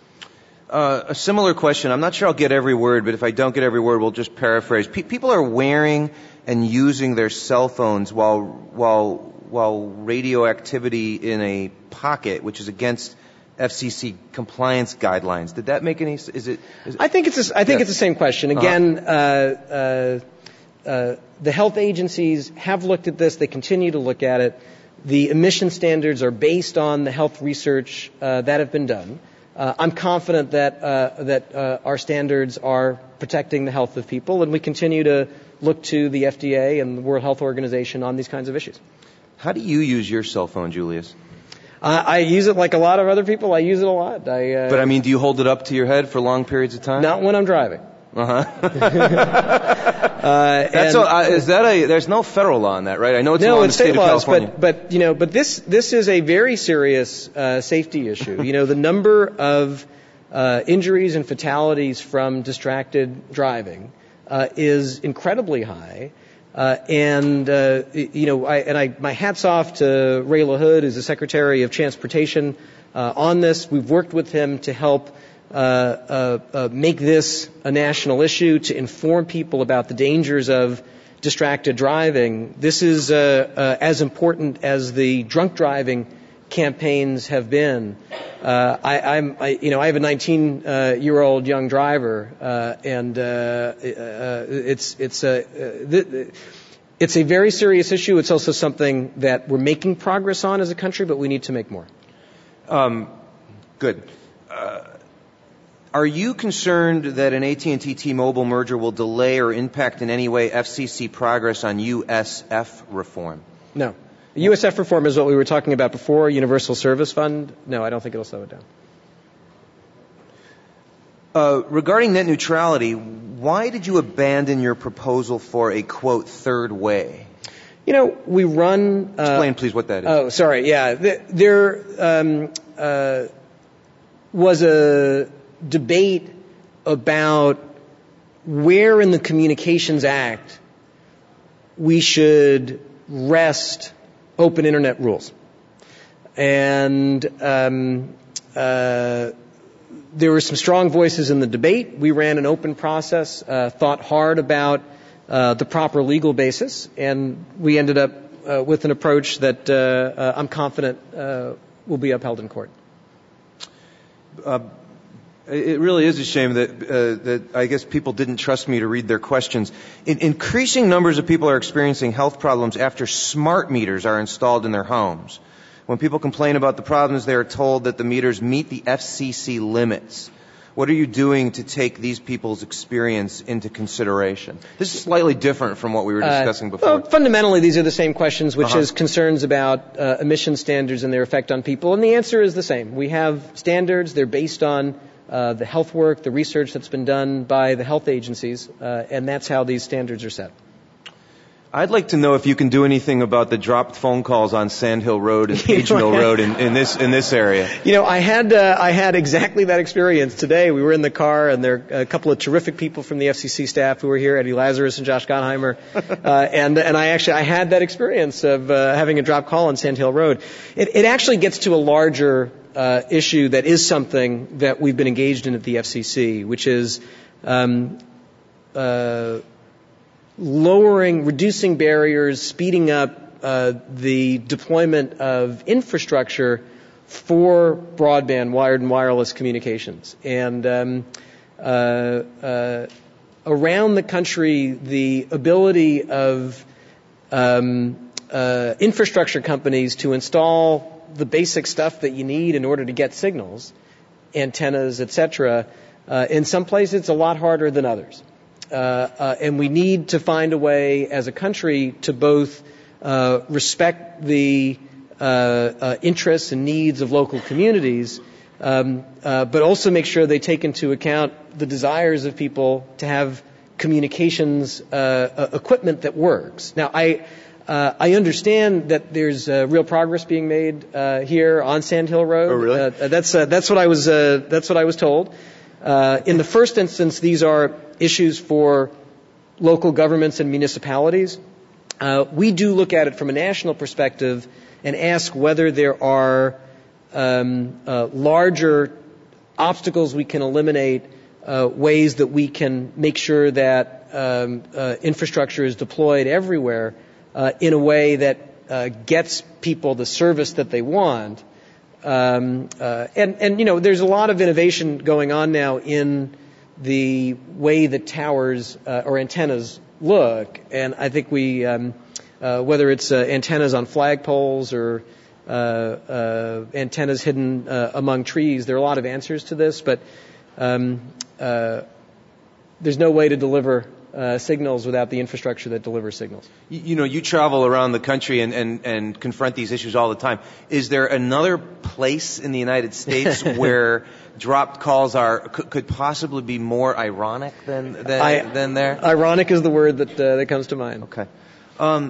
Uh, a similar question. I'm not sure I'll get every word, but if I don't get every word, we'll just paraphrase. Pe- people are wearing and using their cell phones while while while radioactivity in a pocket, which is against F C C compliance guidelines. Did that make any? Is it? Is it I think it's. A, I think yes. it's the same question. Again, uh-huh. uh, uh, uh, the health agencies have looked at this. They continue to look at it. The emission standards are based on the health research uh, that have been done. Uh, I'm confident that uh, that uh, our standards are protecting the health of people, and we continue to look to the F D A and the World Health Organization on these kinds of issues. How do you use your cell phone, Julius? Uh, I use it like a lot of other people. I use it a lot. I, uh, but I mean, do you hold it up to your head for long periods of time? Not when I'm driving. Uh-huh. uh, That's a, uh, is that a? There's no federal law on that, right? I know it's no, a law in it's the state state of laws, California. but but you know, but this this is a very serious uh, safety issue. You know, the number of uh, injuries and fatalities from distracted driving uh, is incredibly high. Uh, and, uh, you know, I, and I, my hat's off to Ray LaHood, who's the Secretary of Transportation, uh, on this. We've worked with him to help, uh, uh, uh, make this a national issue, to inform people about the dangers of distracted driving. This is, uh, uh, as important as the drunk driving campaigns have been. Uh, I, I'm, I, you know, I have a nineteen uh, year old young driver, uh, and uh, uh, it's it's a uh, th- it's a very serious issue. It's also something that we're making progress on as a country, but we need to make more. Um, good. Uh, are you concerned that an A T and T T-Mobile merger will delay or impact in any way F C C progress on U S F reform? No. The U S F reform is what we were talking about before, Universal Service Fund. No, I don't think it'll slow it down. Uh, regarding net neutrality, why did you abandon your proposal for a, quote, third way? You know, we run... Uh, Explain, please, what that is. Oh, sorry, yeah. There um, uh, was a debate about where in the Communications Act we should rest open internet rules. And um, uh, there were some strong voices in the debate. We ran an open process, uh, thought hard about uh, the proper legal basis, and we ended up uh, with an approach that uh, uh, I'm confident uh, will be upheld in court. Uh, It really is a shame that, uh, that I guess people didn't trust me to read their questions. In- increasing numbers of people are experiencing health problems after smart meters are installed in their homes. When people complain about the problems, they are told that the meters meet the F C C limits. What are you doing to take these people's experience into consideration? This is slightly different from what we were discussing uh, before. Well, fundamentally, these are the same questions, which uh-huh. is concerns about uh, emission standards and their effect on people. And the answer is the same. We have standards. They're based on Uh, the health work, the research that's been done by the health agencies, uh, and that's how these standards are set. I'd like to know if you can do anything about the dropped phone calls on Sand Hill Road and Page Mill Road in, in this in this area. You know, I had uh, I had exactly that experience today. We were in the car, and there are a couple of terrific people from the F C C staff who were here, Eddie Lazarus and Josh Gottheimer, uh, and and I actually I had that experience of uh, having a drop call on Sand Hill Road. It, it actually gets to a larger uh, issue that is something that we've been engaged in at the F C C, which is um, uh, lowering, reducing barriers, speeding up uh, the deployment of infrastructure for broadband, wired and wireless communications. And um, uh, uh, around the country, the ability of um, uh, infrastructure companies to install the basic stuff that you need in order to get signals, antennas, et cetera, uh, in some places it's a lot harder than others. Uh, uh, and we need to find a way as a country to both uh, respect the uh, uh, interests and needs of local communities, um, uh, but also make sure they take into account the desires of people to have communications uh, uh, equipment that works. Now, I uh, I understand that there's uh, real progress being made uh, here on Sand Hill Road. Oh, really? Uh, that's uh, that's what I was uh, that's what I was told. Uh, in the first instance, these are issues for local governments and municipalities. Uh, we do look at it from a national perspective and ask whether there are um, uh, larger obstacles we can eliminate, uh, ways that we can make sure that um, uh, infrastructure is deployed everywhere uh, in a way that uh, gets people the service that they want. Um, uh, and, and, you know, there's a lot of innovation going on now in the way that towers uh, or antennas look. And I think we, um, uh, whether it's uh, antennas on flagpoles or uh, uh, antennas hidden uh, among trees, there are a lot of answers to this. But um, uh, there's no way to deliver Uh, signals without the infrastructure that delivers signals. You, you know, you travel around the country and, and, and confront these issues all the time. Is there another place in the United States where dropped calls are could, could possibly be more ironic than than, I, than there? Ironic is the word that uh, that comes to mind. Okay. Um,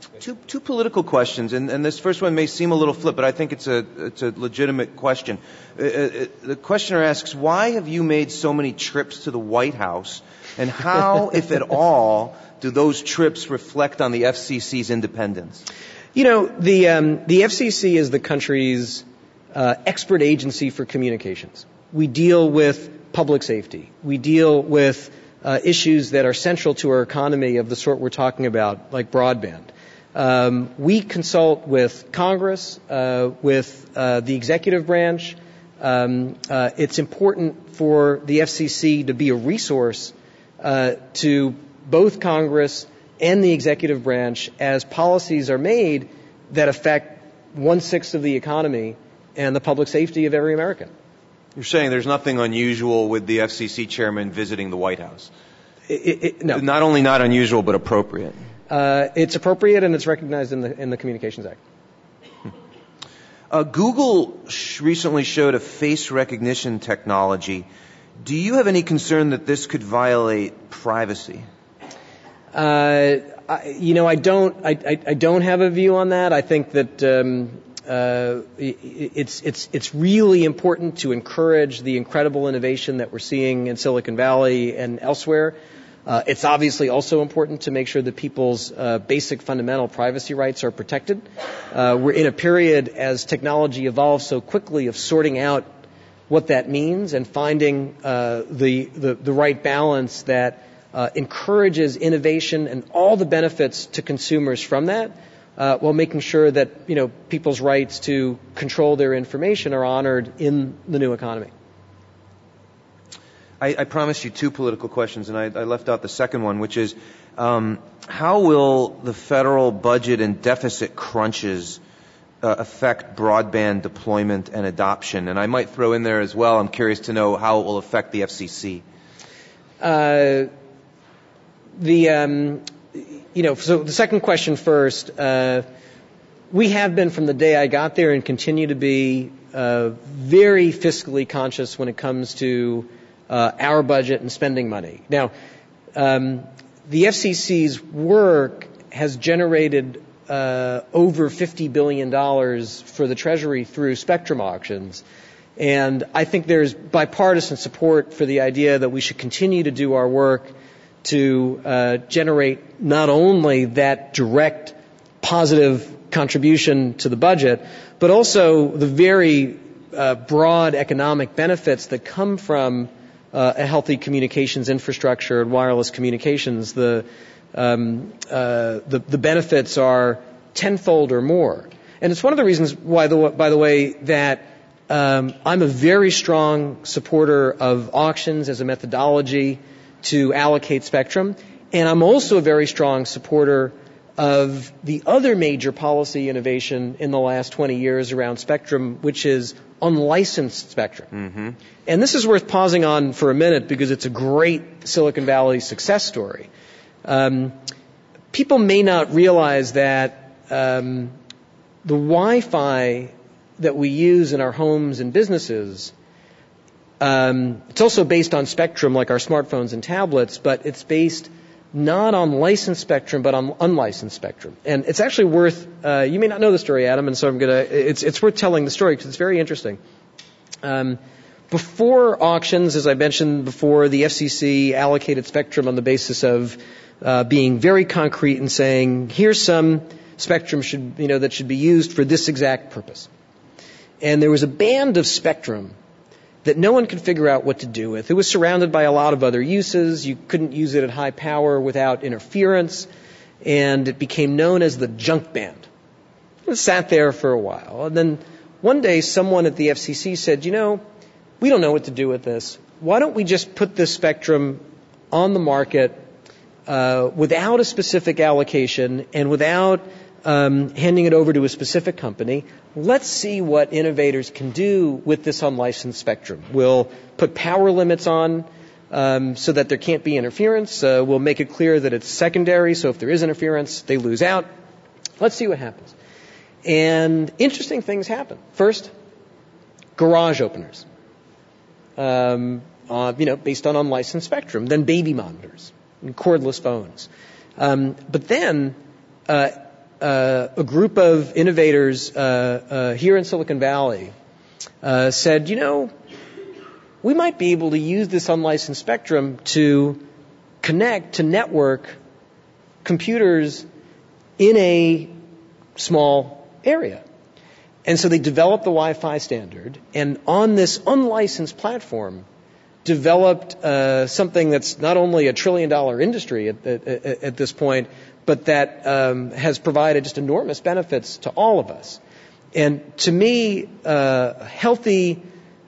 Two, two political questions, and, and this first one may seem a little flip, but I think it's a, it's a legitimate question. Uh, uh, the questioner asks, why have you made so many trips to the White House, and how, if at all, do those trips reflect on the F C C's independence? You know, the, um, the F C C is the country's uh, expert agency for communications. We deal with public safety. We deal with uh, issues that are central to our economy of the sort we're talking about, like broadband. Um, we consult with Congress, uh, with uh, the executive branch. Um, uh, it's important for the F C C to be a resource uh, to both Congress and the executive branch as policies are made that affect one-sixth of the economy and the public safety of every American. You're saying there's nothing unusual with the F C C chairman visiting the White House? It, it, no. Not only not unusual, but appropriate. Uh, it's appropriate and it's recognized in the in the Communications Act. Uh, Google sh- recently showed a face recognition technology. Do you have any concern that this could violate privacy? Uh, I, you know, I don't. I, I, I don't have a view on that. I think that um, uh, it's it's it's really important to encourage the incredible innovation that we're seeing in Silicon Valley and elsewhere. Uh, it's obviously also important to make sure that people's uh, basic fundamental privacy rights are protected. Uh, we're in a period, as technology evolves so quickly, of sorting out what that means and finding uh, the, the the right balance that uh, encourages innovation and all the benefits to consumers from that, uh, while making sure that, you know, people's rights to control their information are honored in the new economy. I, I promised you two political questions, and I, I left out the second one, which is, um, how will the federal budget and deficit crunches uh, affect broadband deployment and adoption? And I might throw in there as well, I'm curious to know how it will affect the F C C. Uh, the, um, you know, so the second question first. Uh, we have been from the day I got there and continue to be uh, very fiscally conscious when it comes to Uh, our budget and spending money. Now, um, the F C C's work has generated uh, over fifty billion dollars for the Treasury through spectrum auctions, and I think there's bipartisan support for the idea that we should continue to do our work to uh, generate not only that direct positive contribution to the budget, but also the very uh, broad economic benefits that come from Uh, a healthy communications infrastructure and wireless communications. The, um, uh, the the benefits are tenfold or more, and it's one of the reasons why, the, by the way, that um, I'm a very strong supporter of auctions as a methodology to allocate spectrum, and I'm also a very strong supporter of the other major policy innovation in the last twenty years around spectrum, which is unlicensed spectrum. Mm-hmm. And this is worth pausing on for a minute because it's a great Silicon Valley success story. Um, people may not realize that um, the Wi-Fi that we use in our homes and businesses, um, it's also based on spectrum like our smartphones and tablets, but it's based not on licensed spectrum, but on unlicensed spectrum. And it's actually worth, uh, you may not know the story, Adam, and so I'm gonna, it's, it's worth telling the story because it's very interesting. Um, before auctions, as I mentioned before, the F C C allocated spectrum on the basis of, uh, being very concrete and saying, here's some spectrum should, you know, that should be used for this exact purpose. And there was a band of spectrum that no one could figure out what to do with. It was surrounded by a lot of other uses. You couldn't use it at high power without interference, and it became known as the junk band. It sat there for a while, and then one day someone at the F C C said, you know, we don't know what to do with this. Why don't we just put this spectrum on the market uh, without a specific allocation and without Um, handing it over to a specific company? Let's see what innovators can do with this unlicensed spectrum. We'll put power limits on um, so that there can't be interference. Uh, we'll make it clear that it's secondary, so if there is interference, they lose out. Let's see what happens. And interesting things happen. First, garage openers, um, uh, you know, based on unlicensed spectrum. Then baby monitors and cordless phones. Um, but then uh, uh, a group of innovators uh, uh, here in Silicon Valley uh, said, you know, we might be able to use this unlicensed spectrum to connect, to network computers in a small area. And so they developed the Wi-Fi standard, and on this unlicensed platform, developed uh, something that's not only a trillion-dollar industry at, at, at this point, but that um, has provided just enormous benefits to all of us. And to me, uh, a healthy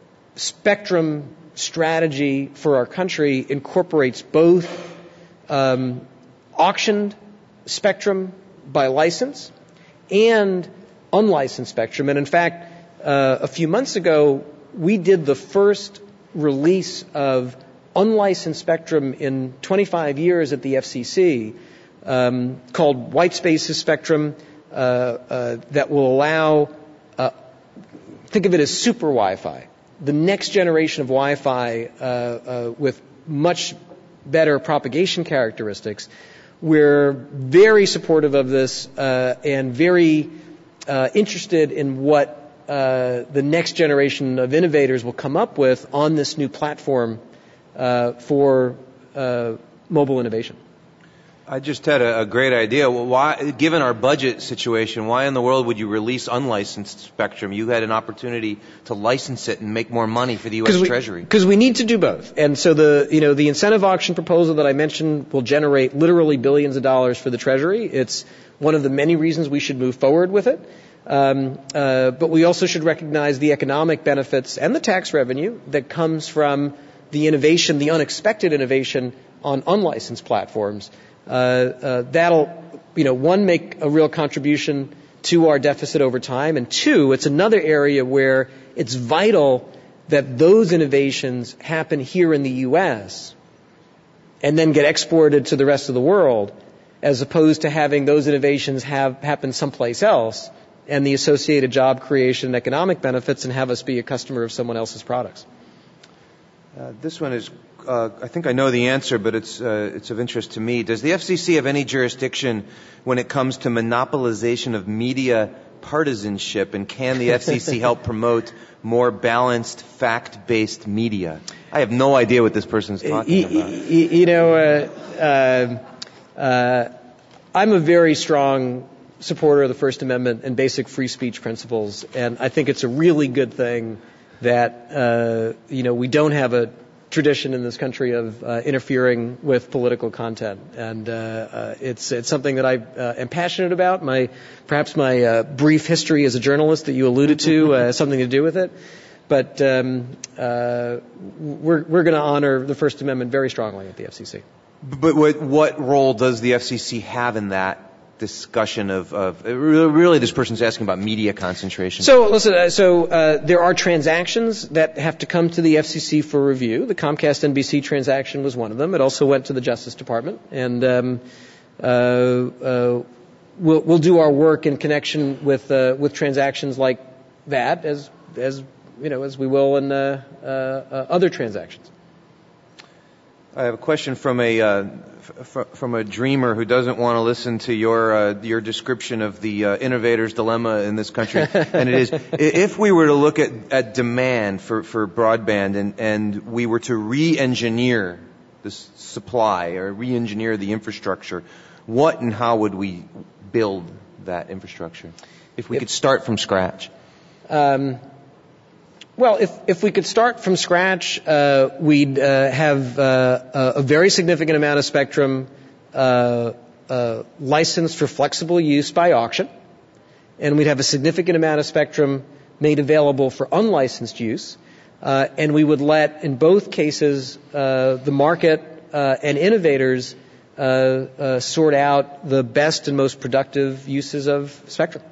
spectrum strategy for our country incorporates both um, auctioned spectrum by license and unlicensed spectrum. And in fact, uh, a few months ago, we did the first release of unlicensed spectrum in twenty-five years at the F C C, um, called White Spaces Spectrum, uh, uh, that will allow, uh, think of it as super Wi-Fi, the next generation of Wi-Fi uh, uh, with much better propagation characteristics. We're very supportive of this uh, and very uh, interested in what Uh, the next generation of innovators will come up with on this new platform uh, for uh, mobile innovation. I just had a, a great idea. Well, why, given our budget situation, why in the world would you release unlicensed spectrum? You had an opportunity to license it and make more money for the U S we, Treasury. Because we need to do both. And so the, you know, the incentive auction proposal that I mentioned will generate literally billions of dollars for the Treasury. It's one of the many reasons we should move forward with it. Um, uh, but we also should recognize the economic benefits and the tax revenue that comes from the innovation, the unexpected innovation on unlicensed platforms. Uh, uh, that'll, you know, one, make a real contribution to our deficit over time, and two, it's another area where it's vital that those innovations happen here in the U S and then get exported to the rest of the world, as opposed to having those innovations have happen someplace else and the associated job creation and economic benefits, and have us be a customer of someone else's products. Uh, this one is, uh, I think I know the answer, but it's uh, it's of interest to me. Does the F C C have any jurisdiction when it comes to monopolization of media partisanship, and can the F C C help promote more balanced, fact-based media? I have no idea what this person's talking you, about. You, you know, uh, uh, uh, I'm a very strong supporter of the First Amendment and basic free speech principles, and I think it's a really good thing that uh, you know we don't have a tradition in this country of uh, interfering with political content, and uh, uh, it's it's something that I uh, am passionate about. My perhaps my uh, brief history as a journalist that you alluded to uh, has something to do with it, but um, uh, we're we're going to honor the First Amendment very strongly at the F C C. But what what role does the F C C have in that discussion of, of really this person's asking about media concentration? So listen, uh, so uh, there are transactions that have to come to the F C C for review. The Comcast N B C transaction was one of them. It also went to the Justice Department, and um, uh, uh, we'll, we'll do our work in connection with uh, with transactions like that, as as you know, as we will in uh, uh, uh, other transactions. I have a question from a uh, f- from a dreamer who doesn't want to listen to your uh, your description of the uh, innovator's dilemma in this country, and it is: if we were to look at, at demand for, for broadband, and, and we were to re-engineer the supply or re-engineer the infrastructure, what and how would we build that infrastructure if we if, could start from scratch? Um, Well, if, if we could start from scratch, uh, we'd uh, have uh, a very significant amount of spectrum uh, uh, licensed for flexible use by auction, and we'd have a significant amount of spectrum made available for unlicensed use, uh, and we would let, in both cases, uh, the market uh, and innovators uh, uh, sort out the best and most productive uses of spectrum.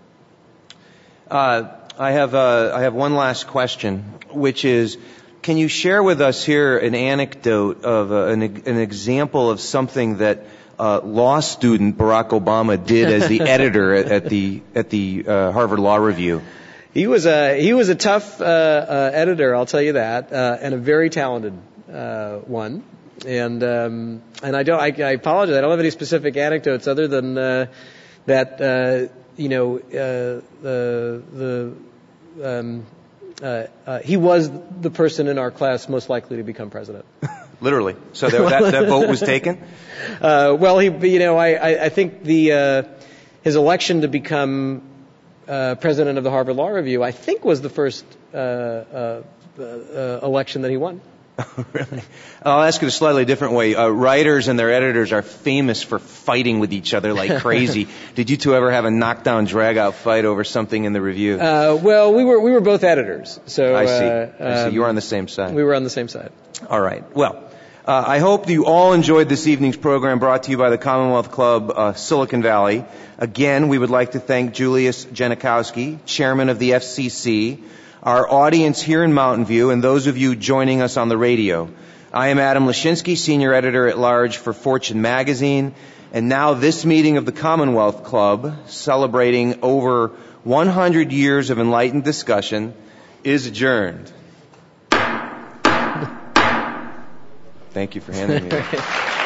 Uh, I have uh, I have one last question, which is, can you share with us here an anecdote of uh, an, an example of something that uh, law student Barack Obama did as the editor at, at the at the uh, Harvard Law Review? He was a he was a tough uh, uh, editor, I'll tell you that, uh, and a very talented uh, one. And um, and I don't I, I apologize, I don't have any specific anecdotes other than uh, that, uh, you know, uh, the, the, um, uh, uh, he was the person in our class most likely to become president. Literally. So that, that, that vote was taken? Uh, well, he, you know, I, I, I think the, uh, his election to become, uh, president of the Harvard Law Review, I think was the first, uh, uh, uh, election that he won. Really? I'll ask it a slightly different way. Uh, writers and their editors are famous for fighting with each other like crazy. Did you two ever have a knockdown, drag-out fight over something in the review? Uh, well, we were we were both editors, so I see. Uh, I see. um, You were on the same side. We were on the same side. All right. Well, uh, I hope you all enjoyed this evening's program brought to you by the Commonwealth Club uh, Silicon Valley. Again, we would like to thank Julius Janikowski, chairman of the F C C, our audience here in Mountain View, and those of you joining us on the radio. I am Adam Lashinsky, senior editor at large for Fortune magazine, and now this meeting of the Commonwealth Club, celebrating over one hundred years of enlightened discussion, is adjourned. Thank you for handing me that.